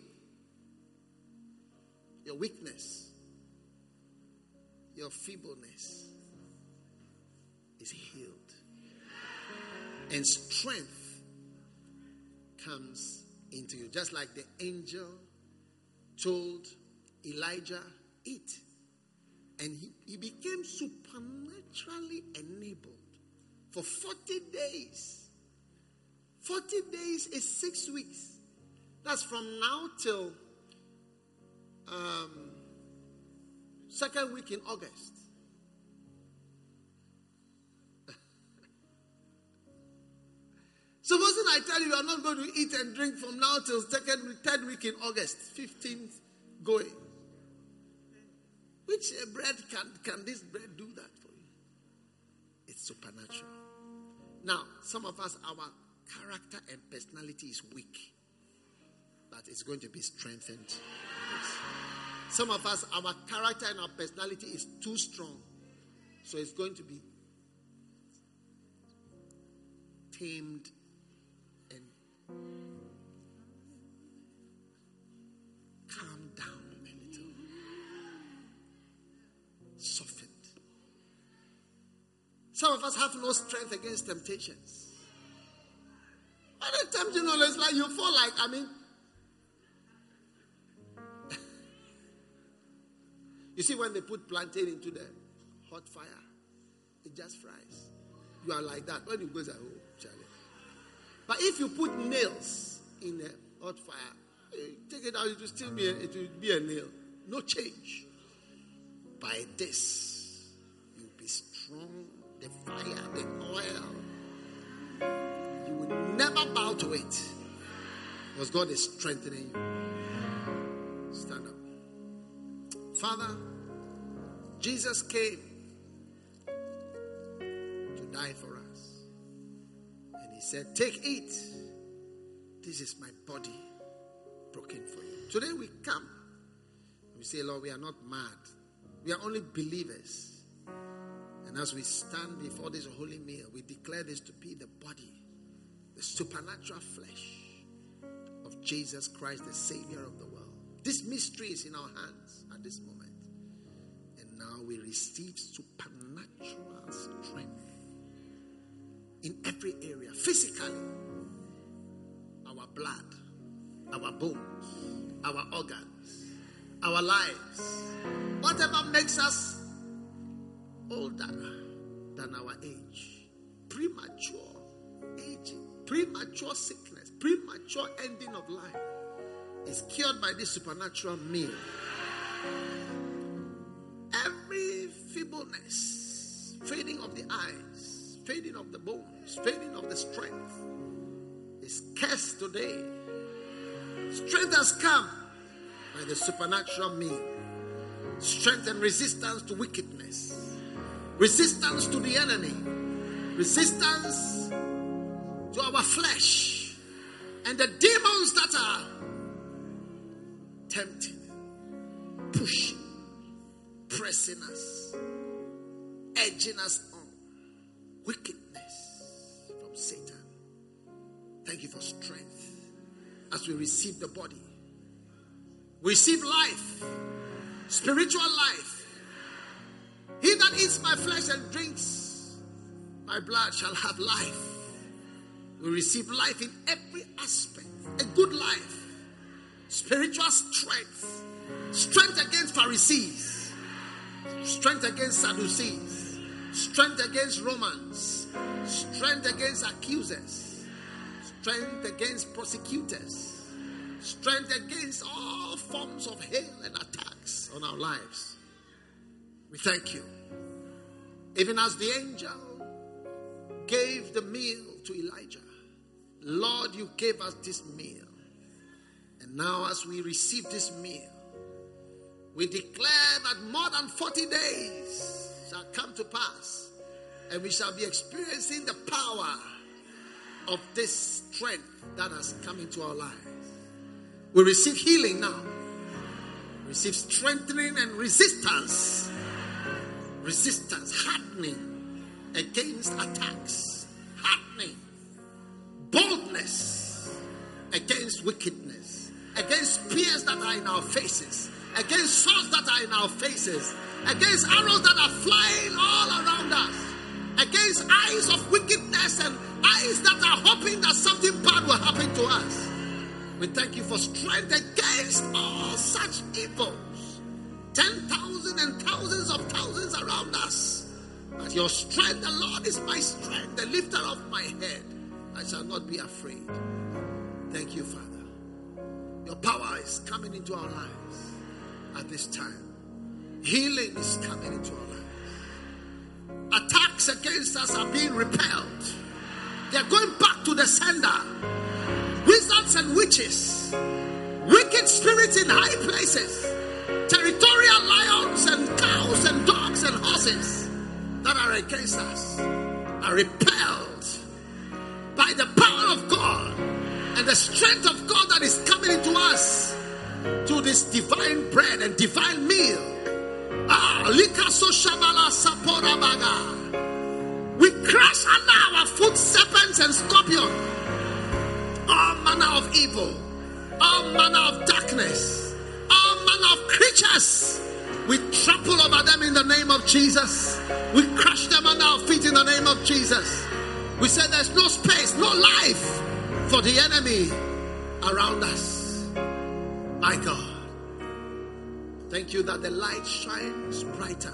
your weakness, your feebleness is healed. And strength comes into you. Just like the angel told Elijah, eat. And he, he became supernaturally enabled for forty days. forty days is six weeks. That's from now till um, second week in August. Supposing I tell you you are not going to eat and drink from now till second week, third week in August, fifteenth going. Which uh, bread can, can this bread do that for you? It's supernatural. Now, some of us, our character and personality is weak. But it's going to be strengthened. Yes. Some of us, our character and our personality is too strong. So it's going to be tamed and calmed down a little. Softened. Some of us have no strength against temptations. When they tempt you, know, it's like you fall like, I mean, you see when they put plantain into the hot fire, it just fries. You are like that. When you go, say, oh, Charlie. But if you put nails in a hot fire, you take it out, it will still be a, it will be a nail. No change. By this, you'll be strong. The fire, the oil, you will never bow to it. Because God is strengthening you. Stand up. Father, Jesus came to die for us. And he said, take it. This is my body broken for you. Today we come. We say, Lord, we are not mad. We are only believers. And as we stand before this holy meal, we declare this to be the body, the supernatural flesh of Jesus Christ, the Savior of the world. This mystery is in our hands at this moment. And now we receive supernatural strength in every area. Physically, our blood, our bones, our organs, our lives. Whatever makes us older than our age, premature aging, premature sickness, premature ending of life is cured by this supernatural meal. Every feebleness, fading of the eyes, fading of the bones, fading of the strength is cursed today. Strength has come by the supernatural meal. Strength and resistance to wickedness, resistance to the enemy, resistance to our flesh, and the demons that are tempting, pushing, pressing us, edging us on. Wickedness from Satan. Thank you for strength as we receive the body. We receive life, spiritual life. He that eats my flesh and drinks my blood shall have life. We receive life in every aspect. A good life. Spiritual strength. Strength against Pharisees. Strength against Sadducees. Strength against Romans. Strength against accusers. Strength against prosecutors. Strength against all forms of hail and attacks on our lives. We thank you. Even as the angel gave the meal to Elijah, Lord, you gave us this meal. And now as we receive this meal, we declare that more than forty days shall come to pass, and we shall be experiencing the power of this strength that has come into our lives. We receive healing now. We receive strengthening and resistance. Resistance, hardening against attacks. Hardening. Boldness against wickedness. Against spears that are in our faces. Against swords that are in our faces. Against arrows that are flying all around us. Against eyes of wickedness and eyes that are hoping that something bad will happen to us. We thank you for strength against all such evils. Ten thousand and thousands of thousands around us. But your strength, the Lord is my strength, the lifter of my head. I shall not be afraid. Thank you, Father. Your power is coming into our lives at this time. Healing is coming into our lives. Attacks against us are being repelled. They are going back to the sender. Wizards and witches, wicked spirits in high places, territorial lions and cows and dogs and horses that are against us are repelled by the power of God and the strength of God that is coming into us through this divine bread and divine meal. Ah, likaso shabala sapora baga. We crush under our foot serpents and scorpions. All manner of evil, all manner of darkness, all manner of creatures. We trample over them in the name of Jesus. We crush them under our feet in the name of Jesus. We say there's no space, no life for the enemy around us. My God, thank you that the light shines brighter.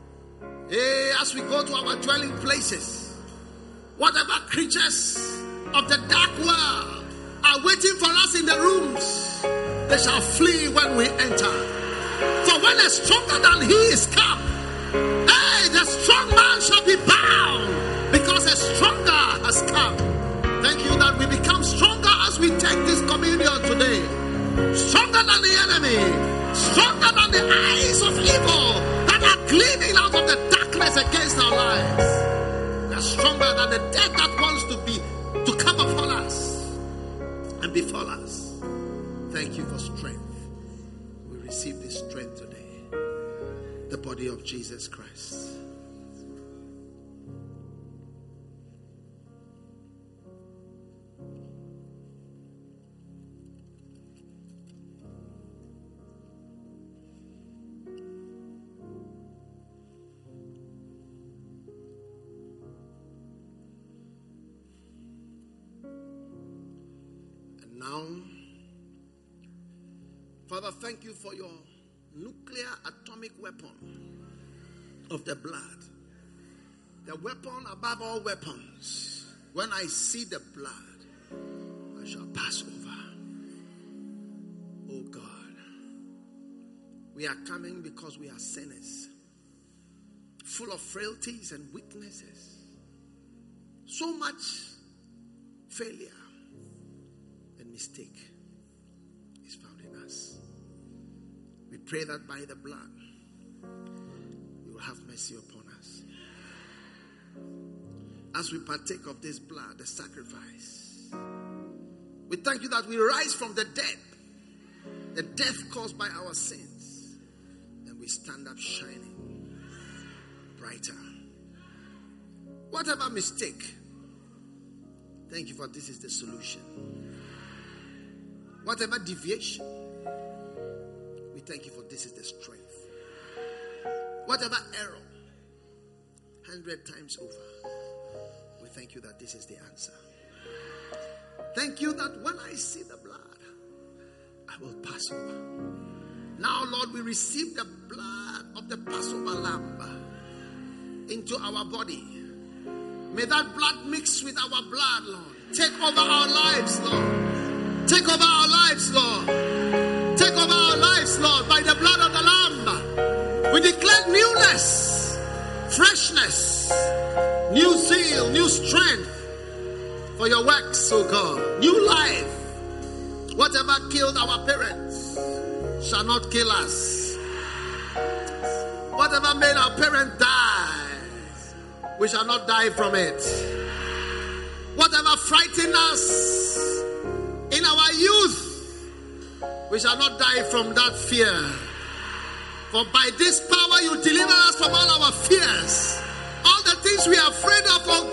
Hey, as we go to our dwelling places, whatever creatures of the dark world are waiting for us in the rooms, they shall flee when we enter. For when a stronger than he is come, hey, the strong man shall be bound, because a stronger has come. Thank you that we become stronger as we take this communion today. Stronger than the enemy, stronger than the eyes of evil that are gleaming out of the darkness against our lives. We are stronger than the death that wants to be to come upon us and befall us. Thank you for strength. We receive this strength today. The body of Jesus Christ. Now, Father, thank you for your nuclear atomic weapon of the blood. The weapon above all weapons. When I see the blood, I shall pass over. Oh God, we are coming because we are sinners, full of frailties and weaknesses. So much failure and mistake is found in us. We pray that by the blood, you will have mercy upon us. As we partake of this blood, the sacrifice, we thank you that we rise from the dead, the death caused by our sins, and we stand up shining brighter. Whatever mistake, thank you for this is the solution. Whatever deviation, we thank you for this is the strength. Whatever error, hundred times over, we thank you that this is the answer. Thank you that when I see the blood, I will pass over. Now, Lord, we receive the blood of the Passover lamb into our body. May that blood mix with our blood, Lord. Take over our lives, Lord. Take over our lives, Lord. Take over our lives, Lord, by the blood of the Lamb. We declare newness, freshness, new zeal, new strength for your works, oh God. New life. Whatever killed our parents shall not kill us. Whatever made our parents die, we shall not die from it. Whatever frightened us in our youth, we shall not die from that fear. For by this power you deliver us from all our fears. All the things we are afraid of, oh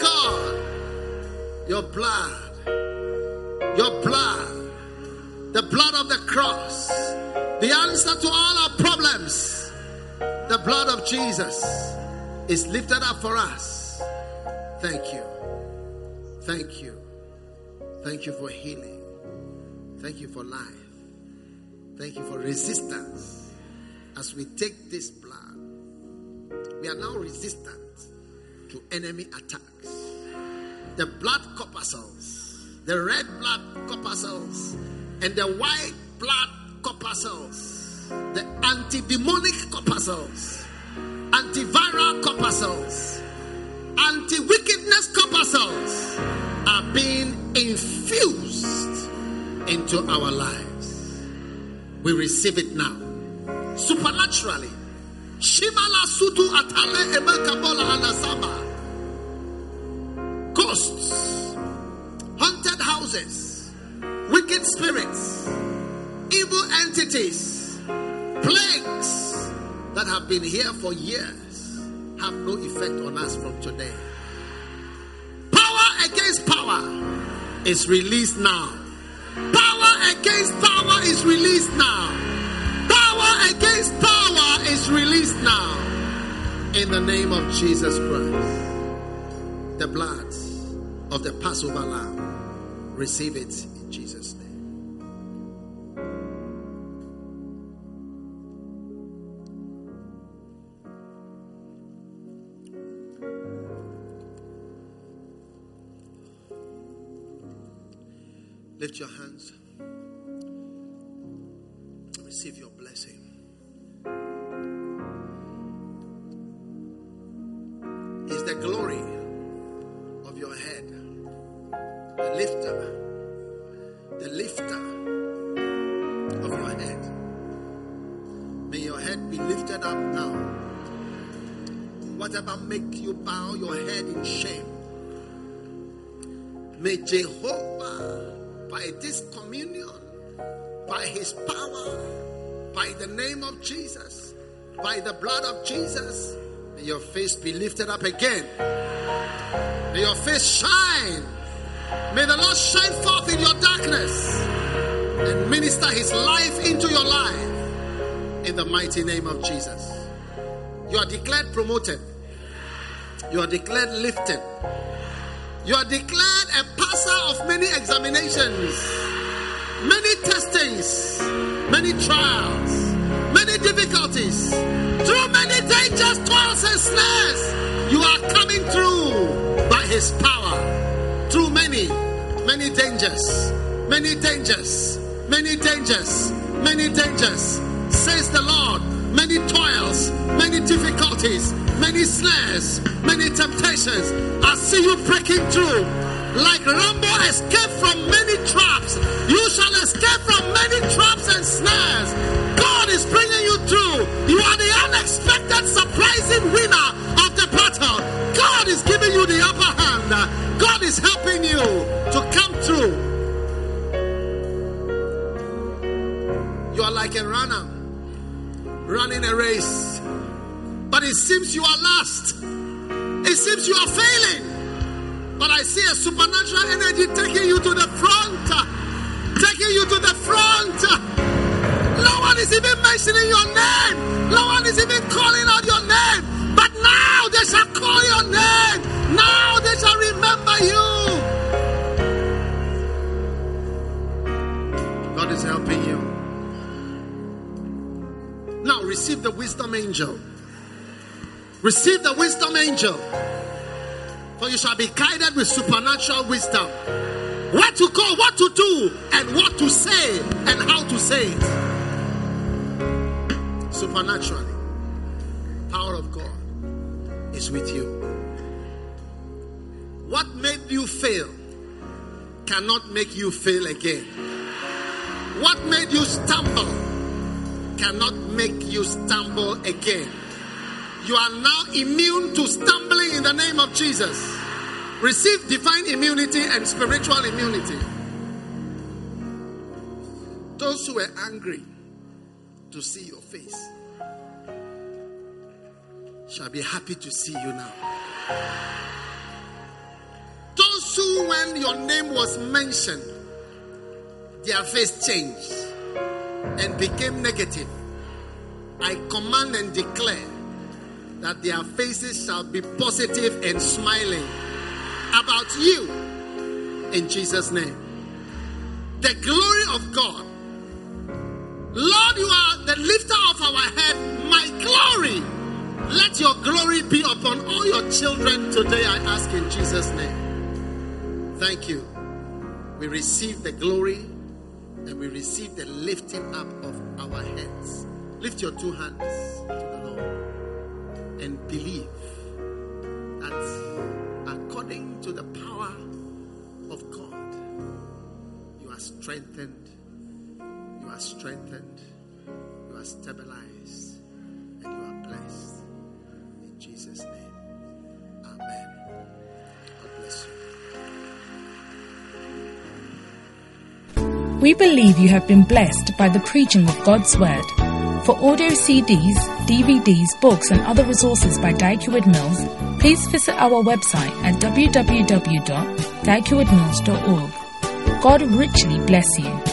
God. Your blood. Your blood. The blood of the cross. The answer to all our problems. The blood of Jesus is lifted up for us. Thank you. Thank you. Thank you for healing. Thank you for life. Thank you for resistance. As we take this blood, we are now resistant to enemy attacks. The blood corpuscles, the red blood corpuscles, and the white blood corpuscles, the anti-demonic corpuscles, antiviral corpuscles, anti-wickedness corpuscles are being infused into our lives. We receive it now. Supernaturally. Shimala sutu atale emakabola anasama. Ghosts, haunted houses, wicked spirits, evil entities, plagues that have been here for years have no effect on us from today. Power against power is released now. Power against power is released now. Power against power is released now. In the name of Jesus Christ. The blood of the Passover lamb. Receive it in Jesus' name. Lift your hands. Receive your blessing. Is the glory of your head, the lifter, the lifter of your head. May your head be lifted up now. Whatever make you bow your head in shame, may Jehovah, by this communion, by his power, by the name of Jesus, by the blood of Jesus, may your face be lifted up again. May your face shine. May the Lord shine forth in your darkness and minister his life into your life in the mighty name of Jesus. You are declared promoted. You are declared lifted. You are declared a passer of many examinations, many testings, many trials, many difficulties, through many dangers, toils and snares. You are coming through by his power, through many, many dangers, many dangers, many dangers, many dangers, says the Lord. Many toils, many difficulties, many snares, many temptations. I see you breaking through. Like Rambo escaped from many traps, you shall escape from many traps and snares. God is bringing you through. You are the unexpected, surprising winner of the battle. God is giving you the upper hand. God is helping you to come through. You are like a runner running a race, but it seems you are lost. It seems you are failing, but I see a supernatural energy taking you to the front, taking you to the front. No one is even mentioning your name. No one is even calling out your name, but now they shall call your name. Now they shall remember you. God is helping you. Now receive the wisdom angel. Receive the wisdom angel. For you shall be guided with supernatural wisdom. What to go, what to do, and what to say, and how to say it. Supernaturally. Power of God is with you. What made you fail cannot make you fail again. What made you stumble cannot make you stumble again. You are now immune to stumbling in the name of Jesus. Receive divine immunity and spiritual immunity. Those who were angry to see your face shall be happy to see you now. Those who, when your name was mentioned, their face changed and became negative, I command and declare that their faces shall be positive and smiling about you in Jesus' name. The glory of God. Lord, you are the lifter of our head. My glory, let your glory be upon all your children today, I ask in Jesus' name. Thank you. We receive the glory and we receive the lifting up of our heads. Lift your two hands to the Lord and believe that according to the power of God, you are strengthened, you are strengthened, you are stabilized, and you are blessed. In Jesus' name, amen. God bless you. We believe you have been blessed by the preaching of God's Word. For audio C Ds, D V Ds, books and other resources by Dyke Heward Mills, please visit our website at w w w dot dyke heward mills dot org. God richly bless you.